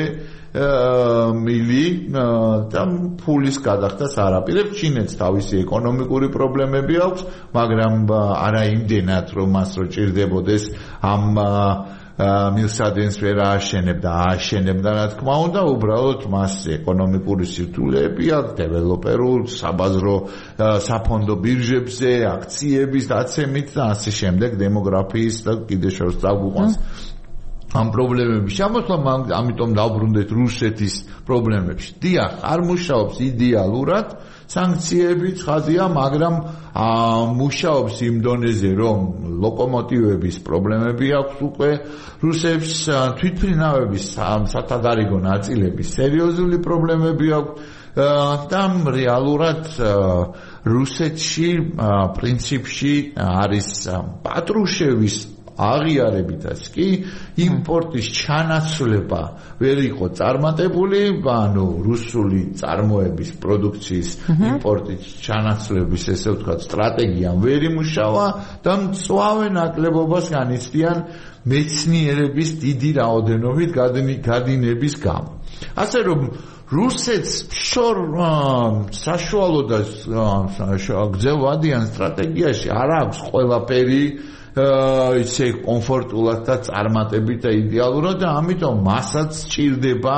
მილი და ფულის გადახდას არ აპირებს. ჩინეთს თავისი ეკონომიკური პრობლემები აქვს, მაგრამ არა იმდენად რომ მას რო ჭირდებოდეს ამ მილსადენს ვერ ააშენებდა, ააშენებდა რა თქმა უნდა, უბრალოდ მას ეკონომიკური სირთულეები აქვს, დეველოპერულ, საბაზრო, საფონდო ბირჟებზე, აქციების დაცემით და ასე შემდეგ, დემოგრაფიის და კიდე შორს დაგვიყვანს ამ პრობლემების შემოსვლა, ამიტომ დავბრუნდეთ რუსეთის პრობლემებში. დიახ, არ მუშაობს იდეალურად, სანქციები ცხადია, მაგრამ მუშაობს იმ დონეზე, რომ ლოკომოტივების პრობლემები აქვს უკვე რუსებს, თვითმფრინავების სათადარიგო ნაწილების სერიოზული პრობლემები აქვს და რეალურად რუსეთში პრინციპში არის პატრუშევის აღიარებითაც კი იმპორტის ჩანაცვლება ვერ იყო წარმატებული, ანუ რუსული წარმოების პროდუქციის იმპორტის ჩანაცვლების ესე ვთქვათ სტრატეგია ვერ იმუშავა და მწვავე ნაკლებობას განიცდიან მეცნიერების დიდი რაოდენობით გადინების გამო. ასე რომ რუსეთს შორ საშუალო და გრძელვადიან სტრატეგიაში არ აქვს ყველაფერი ისე კომფორტულად და წარმატებით და იდეალურად და ამიტომ მასაც ჭირდება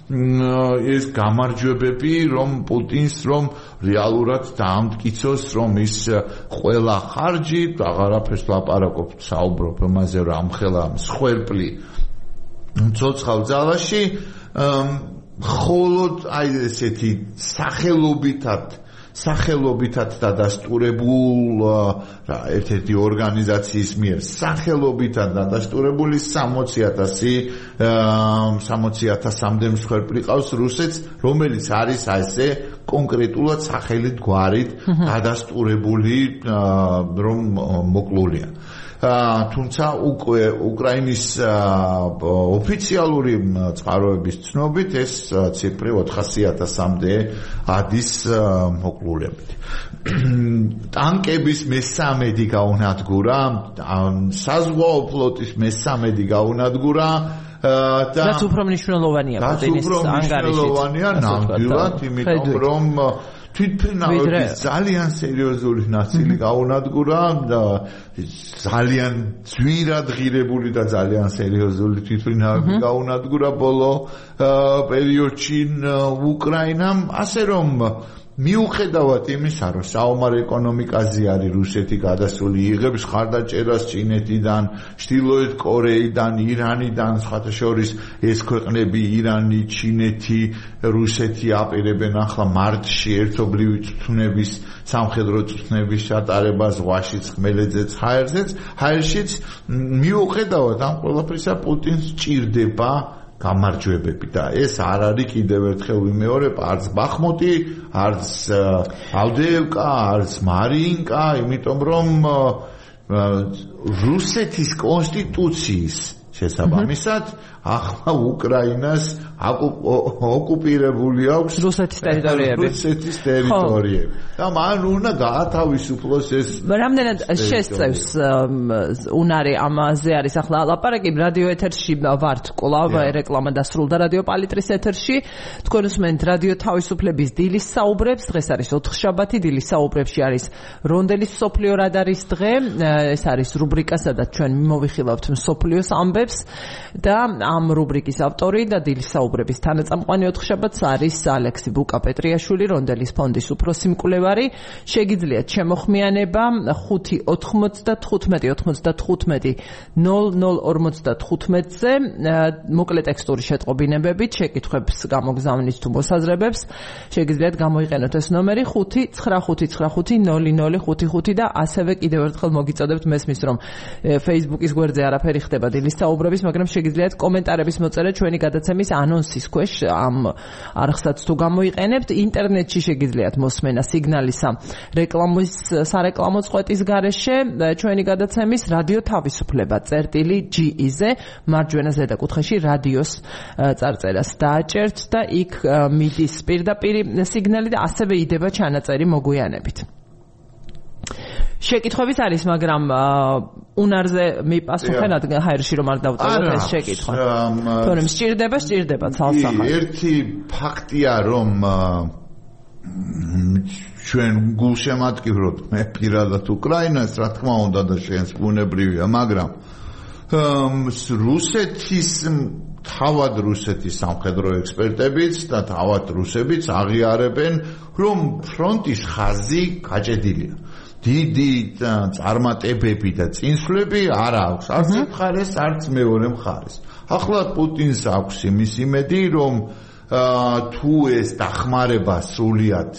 ეს გამარჯვებები, რომ პუტინს რომ რეალურად დაამტკიცოს, რომ ის ყველა ხარჯი აღარაფერს ლაპარაკობ, საუბრობ ამაზე, რომ ამხელა მსხვერპლი ცოცხალ ძალაში მხოლოდ აი ესეთი სახელობითად სახელობითად დადასტურებულ ერთ-ერთი ორგანიზაციის მიერ სახელობითად დადასტურებული სამოცი ათასი სამოცი ათასამდე მსხვერპლი ყავს რუსეთს, რომელიც არის ასე კონკრეტულად სახელით გვარით დადასტურებული რომ მოკლულია. თუმცა უკვე უკრაინის ოფიციალური წყაროების ცნობით ეს ციფრი ოთხასი ათასამდე ადის მოკლულებით. ტანკების მესამედი გაუნადგურა, საზღვაო ფლოტის მესამედი გაუნადგურა და რაც უფრო მნიშვნელოვანია პუტინის ანგარიშით. მნიშვნელოვანია ნამდვილად, იმიტომ რომ თვითმფრინავების ძალიან სერიოზული ნაწილი გაუნადგურა და ძალიან ძვირად ღირებული და ძალიან სერიოზული თვითმფრინავები გაუნადგურა ბოლო პერიოდში უკრაინამ, ასე რომ მიუხედავად იმისა, რომ საომარ ეკონომიკაზე არის რუსეთი გადასული, იღებს ხარდაჭერას ჩინეთიდან, ჩრდილოეთ კორეიდან, ირანიდან, სხვათა შორის ეს ქვეყნები ირანი, ჩინეთი, რუსეთი აპირებენ ახლა მარტში ერთობლივი წვრთნების, სამხედრო წვრთნების ჩატარებას ზღვაშიც, ხმელეთზეც, ჰაერზეც, ჰაერშიც, მიუხედავად ამ ყველაფრისა პუტინს ჭირდება გამარჯვებები და ეს არ არის კიდევ ერთხელ ვიმეორებ, არც ბახმუტი, არც ავდეევკა, არც მარიინკა, იმიტომ რომ რუსეთის კონსტიტუციის შესაბამისად ახლა უკრაინას ოკუპირებული აქვს რუსეთის ტერიტორიები. რუსეთის ტერიტორიები. და მან უნდა გაათავისუფლოს ეს. რამდენად შესწევს უნარი ამაზე არის ახლა ლაპარაკი რადიო ეთერში ვართ კვლავ რეკლამა დასრულდა რადიო პალიტრის ეთერში. თქვენ უსმენთ რადიო თავისუფლების დილის საუბრებს. დღეს არის ოთხშაბათი, დილის საუბრებში არის რონდელის მსოფლიო რადარის დღე. ეს არის რუბრიკა, სადაც ჩვენ მოვიხილავთ მსოფლიოს ამბებს და ამ რუბრიკის ავტორი და დილის საუბრების თანაწამყვანი ოთხშაბათს არის ალექსი ბუკა-პეტრიაშვილი, რონდელის ფონდის უფროსი მკვლევარი. შეგიძლიათ შემოხმიანება ხუთი ოცდათხუთმეტი ოცდათხუთმეტი ნოლ ნოლ ორმოცდათხუთმეტზე მოკლე ტექსტური შეტყობინებებით შეკითხვებს გამოგზავნით თუ მოსაზრებებს. შეგიძლიათ გამოიყენოთ ეს ნომერი ხუთი ცხრა ხუთი ცხრა ხუთი ნოლ ნოლ ხუთი ხუთი და ასევე კიდევ ერთხელ მოგიწოდებთ მესმის რომ Facebook-ის გვერდზე არაფერი ხდება დილის საუბრების, მაგრამ შეგიძლიათ კომენტარების მოწერა ჩვენი გადაცემის ანონსის ქვეშ ამ არხსაც თუ გამოიყენებთ. ინტერნეტში შეგიძლიათ მოსმენა სიგნალისა რეკლამის სარეკლამო წყვეტის გარეშე ჩვენი გადაცემის რადიო თავისუფლება წერტილი ჯი-ზე მარჯვენა ზედა კუთხეში რადიოს წარწერას დააჭერთ და იქ მიდის პირდაპირი სიგნალი და ასევე იდება ჩანაწერი მოგვიანებით. შეკითხვების არის, მაგრამ უნარზე მიპასუხე, რადგან ჰაერში რომ არ დავწეროთ ეს შეკითხვა. თორემ სჭირდება, სჭირდება ცალსახად. ერთი ფაქტია, რომ ჩვენ გულშემატკივრობთ მე პირადად უკრაინას, რა თქმა უნდა და შენს ბუნებრივია, მაგრამ რუსეთის თავად რუსეთის სამხედრო ექსპერტებიც და თავად რუსებიც აღიარებენ, რომ ფრონტის ხაზი გაჭედილია. დიდი წარმატებები და წინსვლები არ აქვს არც მხარეს, არც მეორე მხარეს. ახლა პუტინს აქვს იმის იმედი, რომ თუ ეს დახმარება სრულიად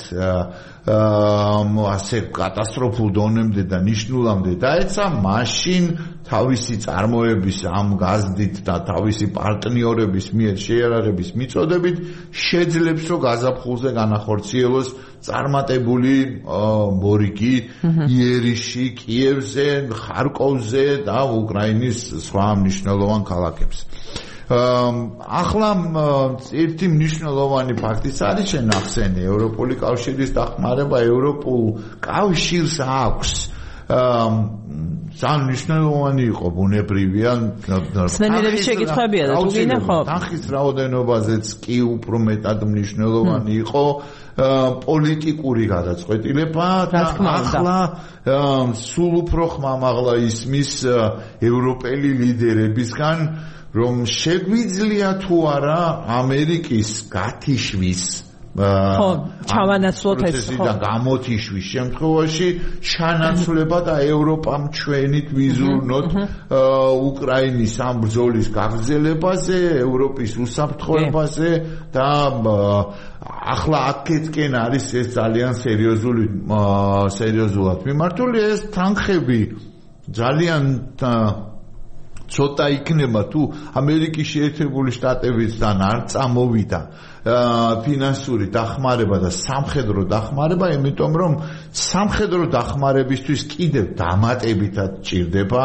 ასე კატასტროფულ დონემდე და ნიშნულამდე დაეცა, მაშინ თავისი წარმოების ამ გაზდით და თავისი პარტნიორების მიერ შეიარაღების მიწოდებით შეძლებს რომ გაზაფხულზე განახორციელოს წარმატებული მორიგი იერიში, კიევზე, ხარკოვზე და უკრაინის სხვა მნიშვნელოვან ქალაქებს. ახლა ერთი მნიშვნელოვანი ფაქტიც არის შენახსენი, ევროპული კავშირის დახმარება ევროპულ კავშირს აქვს ძალიან მნიშვნელოვანი იყო, ბუნებრივია. სმენელების შეკითხვებია და თუ გინდა ხო? თანხის რაოდენობაზეც კი უფრო მეტად მნიშვნელოვანი იყო პოლიტიკური გადაწყვეტილება და ახლა სულ უფრო ხმამაღლა ისმის ევროპელი ლიდერებისგან, რომ შეგვიძლია თუ არა ამერიკის გათიშვის ხო, ჩავანაცვლოთ ეს ხო. და გამოთიშვის შემთხვევაში ჩანაცვლება და ევროპამ ჩვენით ვიზრუნოთ უკრაინის ამ ბრძოლის გაგრძელებაზე, ევროპის უსაფრთხოებაზე და ახლა აქეთკენ არის ეს ძალიან სერიოზული სერიოზულად მიმართული ეს თანხები ძალიან ცოტა იქნება თუ ამერიკის შეერთებული შტატებიდან არ წამოვიდა ფინანსური დახმარება და სამხედრო დახმარება, იმიტომ რომ სამხედრო დახმარებისთვის კიდევ დამატებითად ჭირდება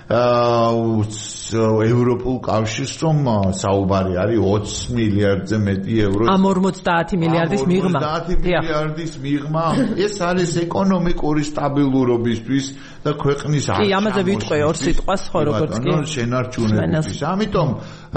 ევროპულ კავშირს, რომ საუბარი არის ოცი მილიარდზე მეტი ევრო. ამ ორმოცდაათი მილიარდის მიღმა. ორმოცდაათი მილიარდის მიღმა. ეს არის ეკონომიკური სტაბილურობისთვის და ქვეყნის კი, ამაზე ვიტყვი ორ სიტყვას ხო როგორც კი. შენარჩუნებისთვის. ამიტომ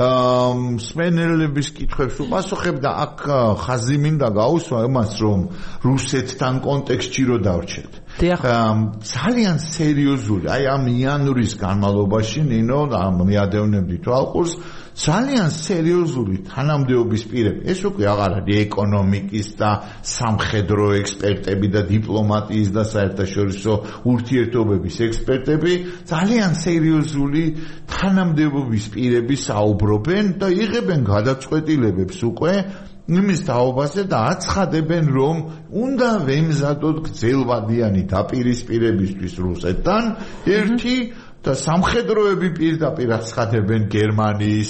მსმენელების კითხვებს უპასუხებ და აქ ხაზი მინდა გაუსვა იმას, რომ რუსეთთან კონტექსტში რო დავრჩეთ. ძალიან სერიოზული, აი ამ იანვრის განმავლობაში ნინო მიადევნებდი თვალყურს, ძალიან სერიოზული თანამდებობის პირები. ეს უკვე აღარ არის ეკონომიკის და სამხედრო ექსპერტები და დიპლომატიის და საერთაშორისო ურთიერთობების ექსპერტები, ძალიან სერიოზული თანამდებობის პირები საუბრობენ და იღებენ გადაწყვეტილებებს უკვე იმის თაობაზე და აცხადებენ, რომ უნდა ვემზადოთ გრძელვადიანი დაპირისპირებისთვის რუსეთთან ერთი და სამხედროები პირდაპირ აცხადებენ გერმანიის,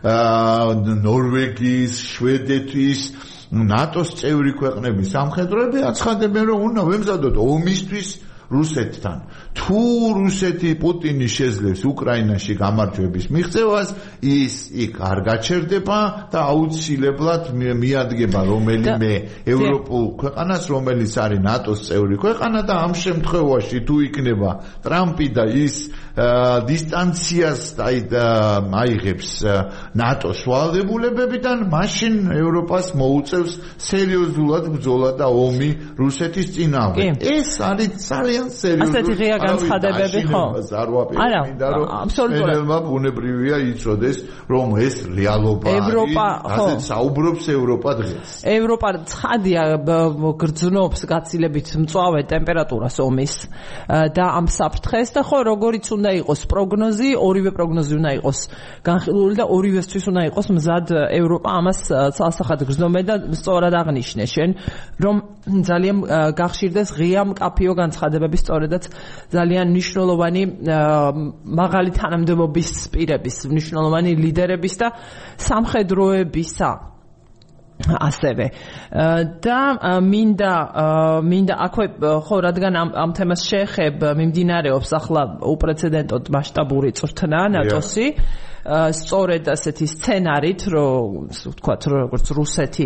ნორვეგიის, შვედეთის, ნატოს წევრი ქვეყნების სამხედროები აცხადებენ, რომ უნდა ვემზადოთ ომისთვის რუსეთთან. თუ რუსეთი პუტინი შეძლებს უკრაინაში გამარჯვების მიღწევას, ის იქ არ გაჩერდება და აუცილებლად მიადგება რომელიმე ევროპულ ქვეყანას, რომელიც არის ნატოს წევრი ქვეყანა და ამ შემთხვევაში თუ იქნება ტრამპი და ის დისტანციას აიღებს ნატოს ვალდებულებებიდან, მაშინ ევროპას მოუწევს სერიოზულად ბრძოლა და ომი რუსეთის წინააღმდეგ. ეს არის ძალიან სერიოზული ასეთი ღია განცხადებები ხო? არა, აბსოლუტურად. ნელმა ბუნებრივია იცოდეს, რომ ეს რეალობა არის. ევროპა ხო? ასეთ საუბრობს ევროპა დღეს. ევროპა ცხადია გრძნობს გაცილებით მწვავე ტემპერატურას ომის და ამ საფრთხეს და ხო როგორიც უნდა იყოს პროგნოზი, ორივე პროგნოზი უნდა იყოს განხილული და ორივესთვის უნდა იყოს მზად ევროპა ამას ცალსახად გრძნობენ და სწორად აღნიშნე შენ, რომ ძალიან გახშირდეს ღია მკაფიო განცხადებები სწორედაც ძალიან მნიშვნელოვანი მაღალი თანამდებობის პირების, მნიშვნელოვანი ლიდერების და სამხედროებისა ასევე და მინდა მინდა აქვე ხო რადგან ამ ამ თემას შეეხებ მიმდინარეობს ახლა უპრეცედენტოდ მასშტაბური წვრთნა ნატოსი სწორედ ასეთი სცენარით, რომ ვთქვათ, როგორც რუსეთი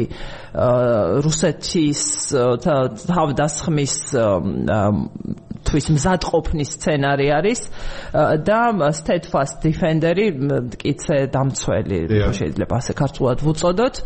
რუსეთის თავდასხმის თვის მზადყოფნის სცენარი არის და steadfast defender-ი, მტკიცე დამცველი, შეიძლება ასე ქართულად ვუწოდოთ.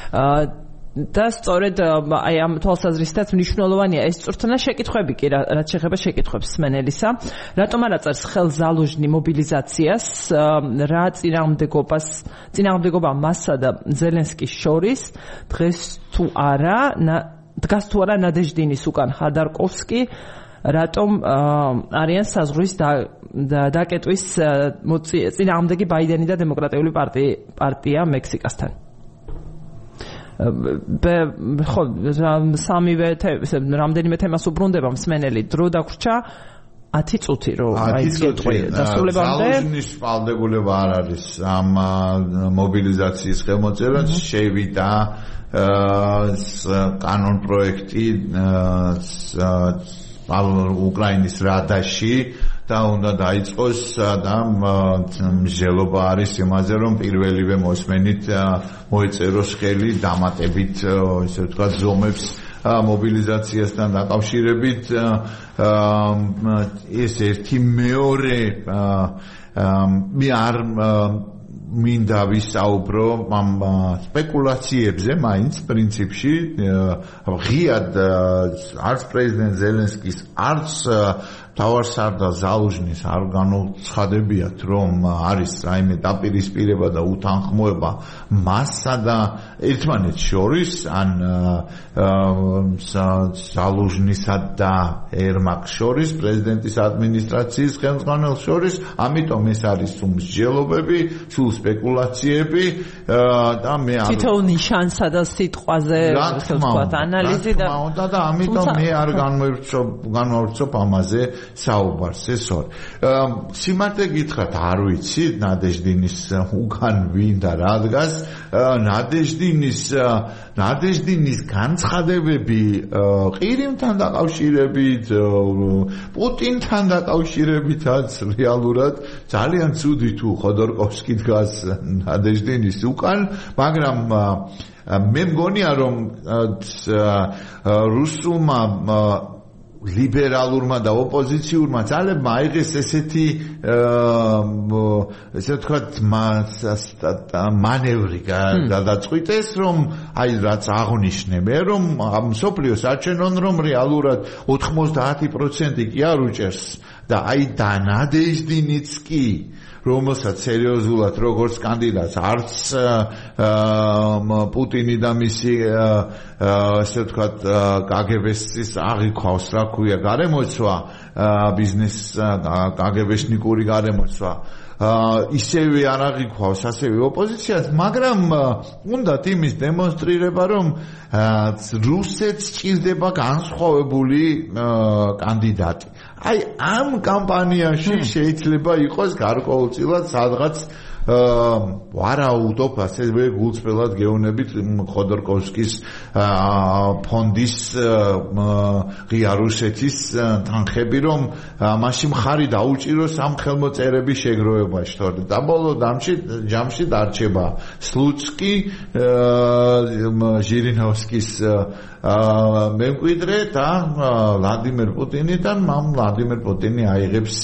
და სწორედ აი ამ თვალსაზრისითაც მნიშვნელოვანია ეს წვრთნა. შეკითხვები კი რაც შეეხება შეკითხვებს სმენელისა, რატომ არ აწერს ხელ ზალუჟნი მობილიზაციას, რა წინააღმდეგობას წინააღმდეგობა მასსა და ზელენსკის შორის დღეს თუ არა დგას თუ არა ნადეჟდინის უკან ხადარკოვსკი, რატომ არიან საზღვრის დაკეტვის წინააღმდეგი ბაიდენი და დემოკრატიული პარტია მექსიკასთან. ხო, სამივე რამდენიმე თემას უბრუნდება მსმენელი, დრო დაგვრჩა ათი წუთი რომ აი გეტყვი დასრულებამდე. ზალუჟნის ვალდებულება არ არის ამ მობილიზაციის ხელმოწერას, შევიდა კანონ პროექტი უკრაინის რადაში და უნდა დაიწყოს და მსჯელობა არის იმაზე, რომ პირველივე მოსმენით მოეწეროს ხელი დამატებით, ესე ვთქვათ, ზომებს მობილიზაციასთან დაკავშირებით. ეს ერთი მეორე მე არ მინდა ვისაუბრო ამ სპეკულაციებზე, მაინც პრინციპში ღიად არც პრეზიდენტ ზელენსკის, არც თავარსარდა ზალუჟნის არ განუცხადებიათ, რომ არის რაიმე დაპირისპირება და უთანხმოება მასსა და ერთმანეთს შორის, ან ზალუჟნისა და ერმაკს შორის, პრეზიდენტის ადმინისტრაციის ხელმძღვანელს შორის, ამიტომ ეს არის მსჯელობები, სულ სპეკულაციები და მე არ თითოეულ ნიშანსა და სიტყვაზე ვთქვათ ანალიზი და და ამიტომ მე არ განმოვირჩევ განმოვირჩევ ამაზე საუბარს ეს ორი. სიმართლე გითხრათ, არ ვიცი ნადეჟდინის უკან ვინ და რა დგას. ნადეჟდინის ნადეჟდინის განცხადებები ყირიმთან დაკავშირებით, პუტინთან დაკავშირებითაც რეალურად ძალიან ცუდი თუ ხოდორკოვსკი დგას ნადეჟდინის უკან, მაგრამ მე მგონია რომ რუსულმა ლიბერალურმა და ოპოზიციურმა ძალებმა აიღეს ესეთი ესე ვთქვათ მანევრი გადაწყვიტეს, რომ აი რაც აღნიშნებენ, რომ მსოფლიოს აჩვენონ, რომ რეალურად ოთხმოცდაათი პროცენტი კი არ უჭერს და აი დანადეჟდინიც კი, რომელსაც სერიოზულად როგორც კანდიდატს არც პუტინი და მისი ესე ვთქვათ კაგებესის აღიქვავს, რა ქვია, გარემოცვა, ბიზნეს კაგებეშნიკური გარემოცვა, ისევე არ აღიქვავს ასევე ოპოზიციას, მაგრამ უნდათ იმის დემონსტრირება, რომ რუსეთს სჭირდება განსხვავებული კანდიდატი. აი ამ კამპანიაში შეიძლება იყოს გარკვეულწილად სადღაც ვარაუდობ, ასევე გულწრფელად გეუბნებით ხოდორკოვსკის ფონდის ღია რუსეთის თანხები, რომ მასში მხარი დაუჭიროს ამ ხელმოწერების შეგროვებაში, თორემ საბოლოო ჯამში დარჩება სლუცკი, ჟირინოვსკის მემკვიდრე და ვლადიმერ პუტინიდან. მამ ვლადიმერ პუტინი აიღებს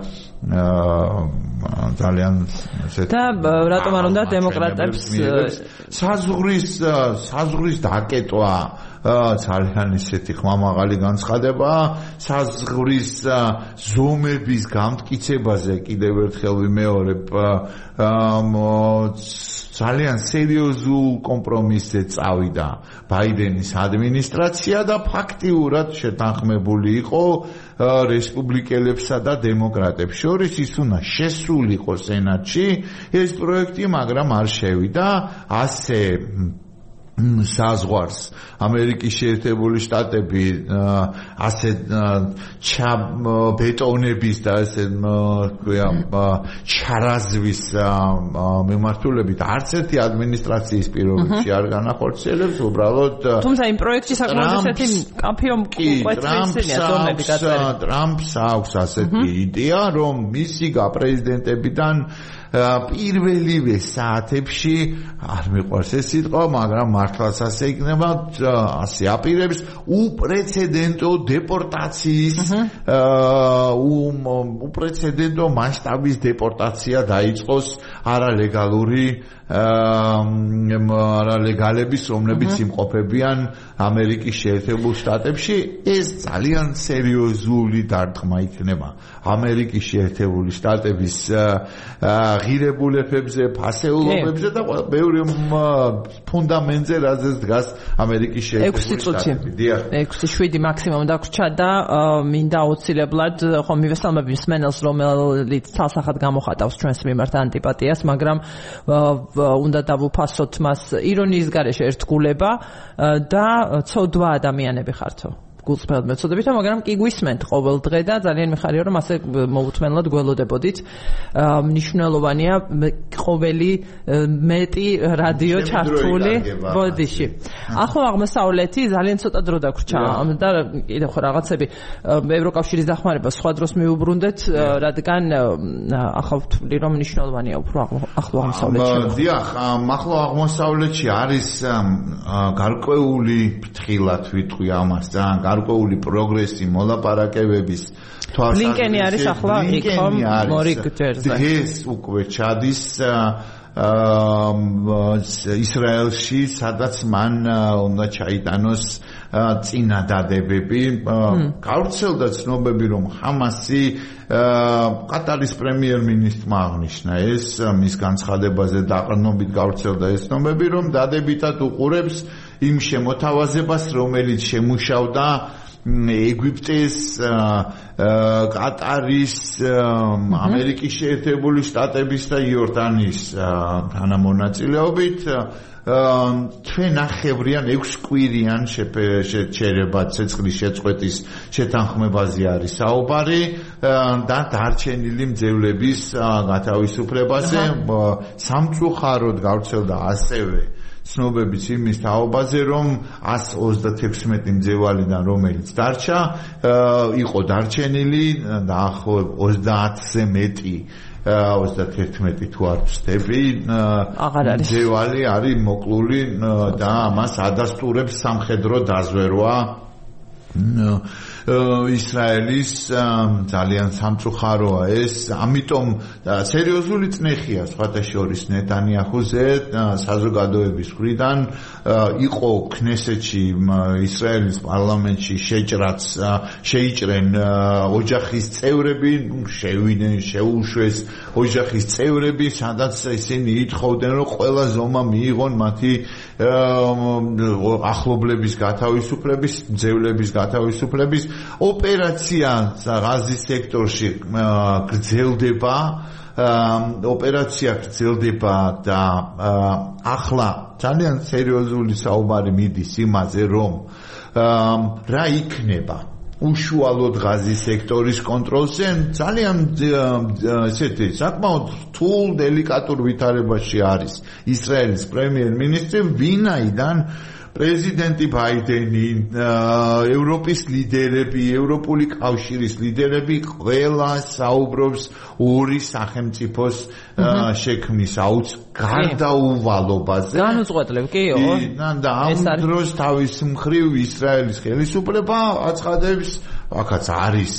ძალიან და რატომ არ უნდა დემოკრატებს საზღვრის საზღვრის დაკეტვა ძალიან ისეთი ხმამაღალი განცხადება, საზღვრის ზომების გამტკიცებაზე კიდევ ერთხელ ვიმეორებ, ძალიან სერიოზულ კომპრომისზე წავიდა ბაიდენის ადმინისტრაცია და ფაქტიურად შეთანხმებული იყო რესპუბლიკელებსა და დემოკრატებს შორის, ის უნდა შესულიყო სენატში ეს პროექტი, მაგრამ არ შევიდა. ასე საზღვარს ამერიკის შეერთებული შტატები ასე ბეტონების და ასე ქვია ჩარაზვის მიმართულებით არც ერთი ადმინისტრაციის პირობებში არ განახორციელებს, უბრალოდ თუმცა იმ პროექტში საკმაოდ ესეთი კაფეო მკვეთრისია ზომები გაწერილი. ტრამპს აქვს ასეთი იდეა, რომ მისი გაპრეზიდენტებიდან პირველივე საათებში არ მიყვარს ეს სიტყვა, მაგრამ მართლაც ასე იქნება, ასე აპირებს უპრეცედენტო დეპორტაციის უპრეცედენტო მასშტაბის დეპორტაცია დაიწყოს არალეგალური არალეგალების, რომლებიც იმყოფებიან ამერიკის შეერთებულ შტატებში. ეს ძალიან სერიოზული დარტყმა იქნება ამერიკის შეერთებული შტატების ღირებულებებზე, ფასეულობებზე და ბევრი ფუნდამენტზე, რაზეც დგას ამერიკის შეერთებული შტატები. ექვსი შვიდი მაქსიმუმ დაგვრჩა და მინდა აუცილებლად ხომ მივესალმები მსმენელს, რომელიც თალსახად გამოხატავს ჩვენს მიმართ ანტიპატიას, მაგრამ უნდა დავუფასოთ მას ირონიის გარეშე ერთგულება და ცოდვა ადამიანები ხართო. გულწრფელად მეცოდებით, მაგრამ კი გვისმენთ ყოველ დღე და ძალიან მიხარია, რომ ასე მოუთმენლად გველოდებოდით. მნიშვნელოვანია ყოველი მეტი რადიო ჩართული ბოდიში. ახლო აღმოსავლეთი ძალიან ცოტა დრო დაგვრჩა და კიდევ ხო რაღაცები ევროკავშირის დახმარება სხვა დროს მიუბრუნდეთ, რადგან ახლა ვთვლი, რომ მნიშვნელოვანია უფრო ახლო აღმოსავლეთში. დიახ, ახლო აღმოსავლეთში არის გარკვეული ფრთხილად ვიტყვი ამას, ძალიან გარკვეული პროგრესი მოლაპარაკებების თვალსაზრისით. ბლინკენი არის ახლა იქ ხომ მორიგ ჯერზე. დღეს უკვე ჩადის ისრაელში, სადაც მან უნდა ჩაიტანოს წინა დადებები. გავრცელდა ცნობები, რომ ჰამასი ყატარის პრემიერ-მინისტრმა აღნიშნა ეს, მის განცხადებაზე დაყრდნობით გავრცელდა ეს ცნობები, რომ დადებითად უყურებს იმ შემოთავაზებას, რომელიც შემუშავდა ეგვიპტეს, ყატარის, ამერიკის შეერთებული შტატების და იორდანიის თანამონაწილეობით თვენახევრიან ექვსკვირიან შეჩერება ცეცხლის შეწყვეტის შეთანხმებაზე არის საუბარი და დარჩენილი მძევლების გათავისუფლებაზე. სამწუხაროდ გავრცელდა ასევე ცნობებიც იმის თაობაზე, რომ ას ოცდათექვსმეტი მძევალიდან რომელიც დარჩა, იყო დარჩენილი დაახლოებით ოცდაათზე მეტი, ოცდათერთმეტი თუ არ ვცდები, მძევალი არის მოკლული და ამას ადასტურებს სამხედრო დაზვერვა ისრაელის. ძალიან სამწუხაროა ეს, ამიტომ სერიოზული წნეხია სხვათა შორის ნეტანიაჰუზე საზოგადოების მხრიდან. იყო ქნესეთში, ისრაელის პარლამენტში შეჭრაც შეიჭრენ ოჯახის წევრები, შევიდნენ, შეუშვეს ოჯახის წევრები, სადაც ისინი ითხოვდნენ, რომ ყველა ზომა მიიღონ მათი ახლობლების გათავისუფლების, მძევლების გათავისუფლების. ოპერაცია ღაზის სექტორში გრძელდება, ოპერაცია გრძელდება და ახლა ძალიან სერიოზული საუბარი მიდის იმაზე, რომ რა იქნება უშუალოდ ღაზის სექტორის კონტროლზე. ძალიან ესეთი საკმაოდ რთულ დელიკატურ ვითარებაში არის ისრაელის პრემიერ-მინისტრი, ვინაიდან პრეზიდენტი ბაიდენი, ევროპის ლიდერები, ევროპული კავშირის ლიდერები ყველა საუბრობს ორი სახელმწიფოს შექმნის აუც გარდაუვალობაზე. განუწყვეტლებ კიო. და ამ დროს თავის მხრივ ისრაელის ხელისუფლება აცხადებს, აქაც არის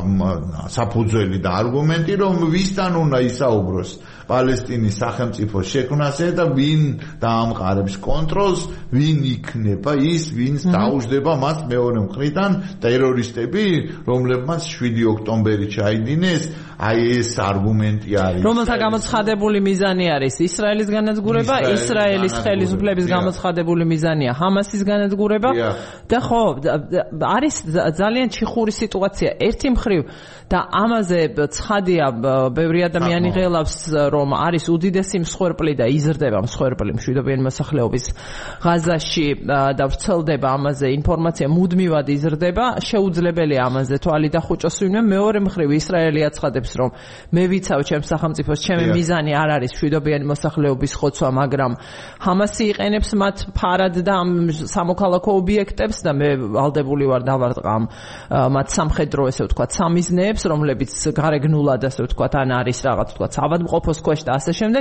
საფუძველი და არგუმენტი, რომ ვისთან უნდა ისაუბროს პალესტინის სახელმწიფოს შექმნაზე და ვინ დაამყარებს კონტროლს, ვინ იქნება ის, ვინც დაუждდება მას მეორე მხრიდან, ტერორისტები, რომლებმაც შვიდი ოქტომბერი ჩაიდინეს. აი ეს არგუმენტი არის. რომელთა გამოცხადებული მიზანი არის ისრაელის განადგურება, ისრაელის ხელისუფლების გამოცხადებული მიზანია ჰამასის განადგურება და ხო, არის ძალიან ჩიხური სიტუაცია. ერთი მხრივ და ამაზე ცხადია, ბევრი ადამიანი ღელავს, რომ არის უდიდესი მსხვერპლი და იზრდება მსხვერპლი მშვიდობიანი მოსახლეობის ღაზაში და ვრცელდება ამაზე ინფორმაცია მუდმივად იზრდება. შეუძლებელია ამაზე თვალი დახუჭოს ვინმე. მეორე მხრივ ისრაელი აცხადებს, რომ მე ვიცავ ჩემს სახელმწიფოს, ჩემი მიზანი არ არის მშვიდობიანი მოსახლეობის ხოცვა, მაგრამ ჰამასი იყენებს მათ ფარად და ამ სამოქალაქო ობიექტებს და მე ვალდებული ვარ დავარტყამ მათ სამხედრო, ესე ვთქვათ, სამიზნეებს, რომლებიც გარეგნულად, ასე ვთქვათ, ან არის რაღაც, ვთქვათ, ავადმყოფოს ქვეშ და ასე შემდეგ.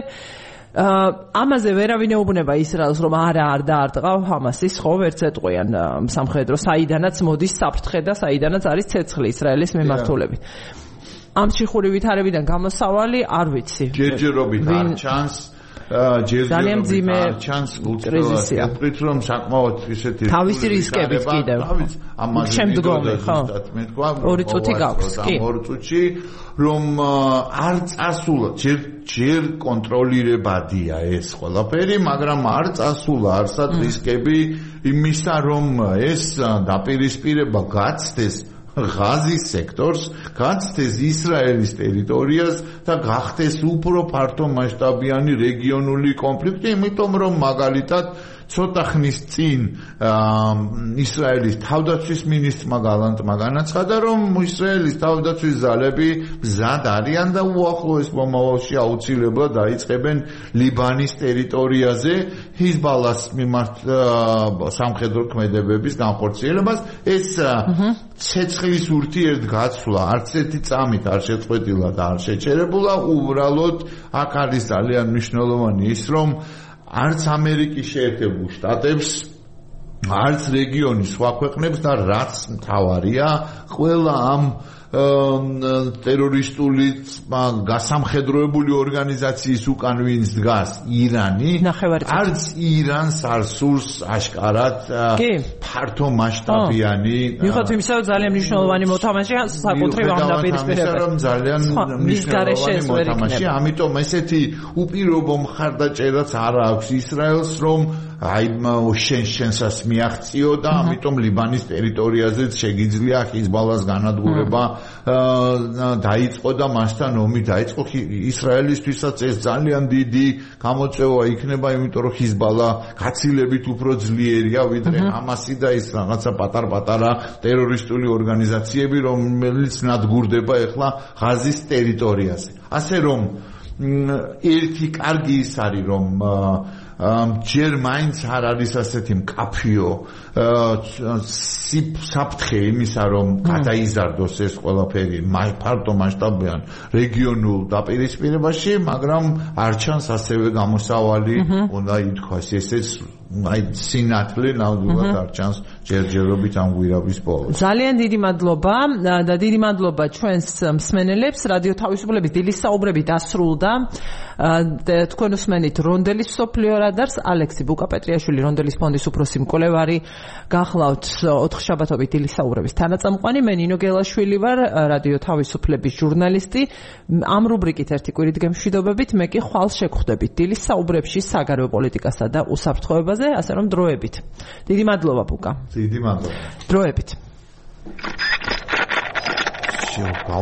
ამაზე ვერავინ ეუბნება ისრაელს, რომ არა არ დაარტყავ ჰამასის, ხო, ვერც ეტყვიან სამხედრო, საიდანაც მოდის საფრთხე და საიდანაც არის ცეცხლი ისრაელის მიმართულებით. ამ ჩიხური ვითარებიდან გამოსავალი არ ვიცი. ჯერჯერობით არ ჩანს, ჯერჯერობით არ ჩანს კრიზისია. უბრალოდ რომ საკმაოდ ისეთი თავისი რისკებით კიდევ. ამაზე შემდგომი, ხო? მე თქვა, ორი წუთი გაქვს, კი. ორი წუთი რომ არ წასულა, ჯერ ჯერ კონტროლირებადია ეს ყველაფერი, მაგრამ არ წასულა არსად რისკები იმისა, რომ ეს დაპირისპირება გაცდეს ღაზის სექტორს, გაცდეს ისრაელის ტერიტორიას და გახდეს უფრო ფართო მასშტაბიანი რეგიონული კონფლიქტი, იმიტომ რომ მაგალითად ცოტა ხნის წინ ისრაელის თავდაცვის მინისტრმა გალანტმა განაცხადა, რომ ისრაელის თავდაცვის ზალები მზად არიან და უახლოეს მომავალში აუცილებლად დაიწყებენ ლიბანის ტერიტორიაზე ჰიზბალას მიმართ სამხედრო ქმედებების განხორციელებას. ეს ცეცხლის ურთიერთგაცვლა არც ერთი წამით არ შეწყვეტილა და არ შეჩერებულა. უბრალოდ აქ არის ძალიან მნიშვნელოვანი ის, რომ არც ამერიკის შეერთებულ შტატებს, არც რეგიონის სხვა ქვეყნებს და რაც მთავარია, ყველა ამ ტერორისტული გასამხედროებული ორგანიზაციის უკან ვინც დგას ირანი არც ირანს არ სურს აშკარად ფართო მასშტაბიანი მიუხედავად იმისა რომ ძალიან მნიშვნელოვანი მოთამაშეა საკუთრივ ამ დაპირისპირებაში ძალიან მნიშვნელოვანი მოთამაშეა ამიტომ ესეთი უპირობო მხარდაჭერაც არ აქვს ისრაელს რომ აი შენ შენსაც მიაღწიო და ამიტომ ლიბანის ტერიტორიაზეც შეგიძლია ჰიზბალას განადგურება დაიწყო და მასთან ომი დაიწყო ისრაელისთვისაც ეს ძალიან დიდი გამოწვევა იქნება იმიტომ რომ ჰიზბალა გაცილებით უფრო ძლიერია ვიდრე ჰამასი და ის რაღაცა პატარ-პატარა ტერორისტული ორგანიზაციები რომელიც ნადგურდება ეხლა ღაზის ტერიტორიაზე ასე რომ ერთი კარგი ის არის რომ ჯერ მაინც არ არის ასეთი მკაფიო საფრთხე იმისა რომ გადაიზარდოს ეს ყველაფერი ფართო მასშტაბიან რეგიონულ დაპირისპირებაში მაგრამ არ ჩანს ასევე გამოსავალი უნდა ითქვას ესეც აი სინათლე ნამდვილად არ ჩანს ჯერჯერობით ამ გვირაბის ბოლოს. ძალიან დიდი მადლობა და დიდი მადლობა ჩვენს მსმენელებს. რადიო თავისუფლების დილის საუბრები დასრულდა. თქვენ უსმენით რონდელის სოფლიო რადარს, ალექსი ბუკაპეტრიაშვილი რონდელის ფონდის უფროსი მკვლევარი. გახლავთ ოთხშაბათობით დილის საუბრების თანაწამყვანი. მე ნინო გელაშვილი ვარ, რადიო თავისუფლების ჟურნალისტი. ამ რუბრიკით ერთი კვირით გემშვიდობებით, მე კი ხვალ შეგხვდებით დილის საუბრებში საგარეო პოლიტიკასა და უსაფრთხოებაზე, ასე რომ დროებით. დიდი მადლობა ბუკა. დიდი მადლობა. დროებით. შევა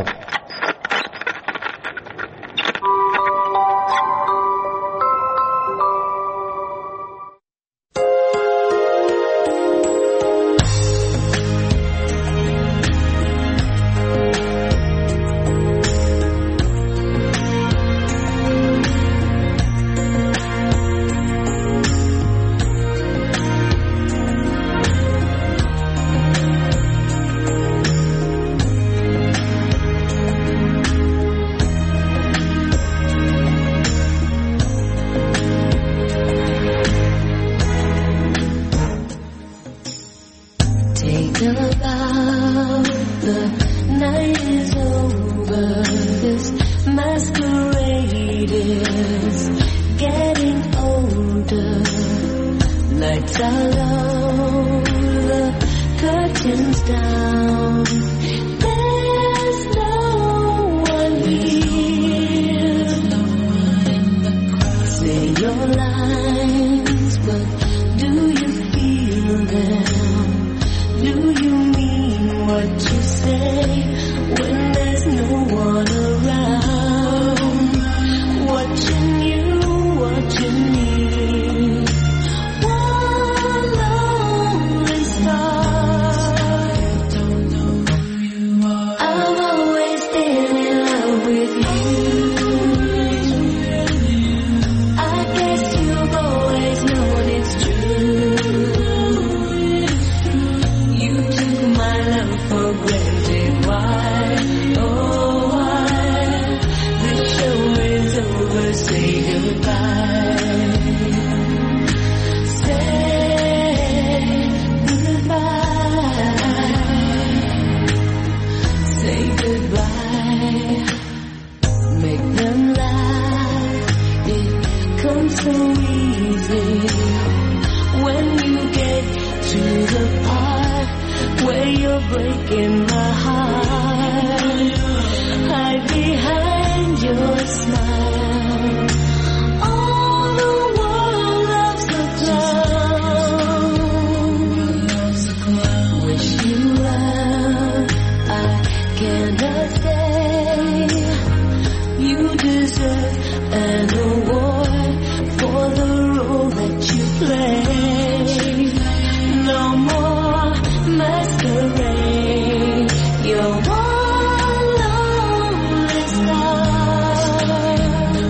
You're one lonely star.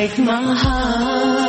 break my heart.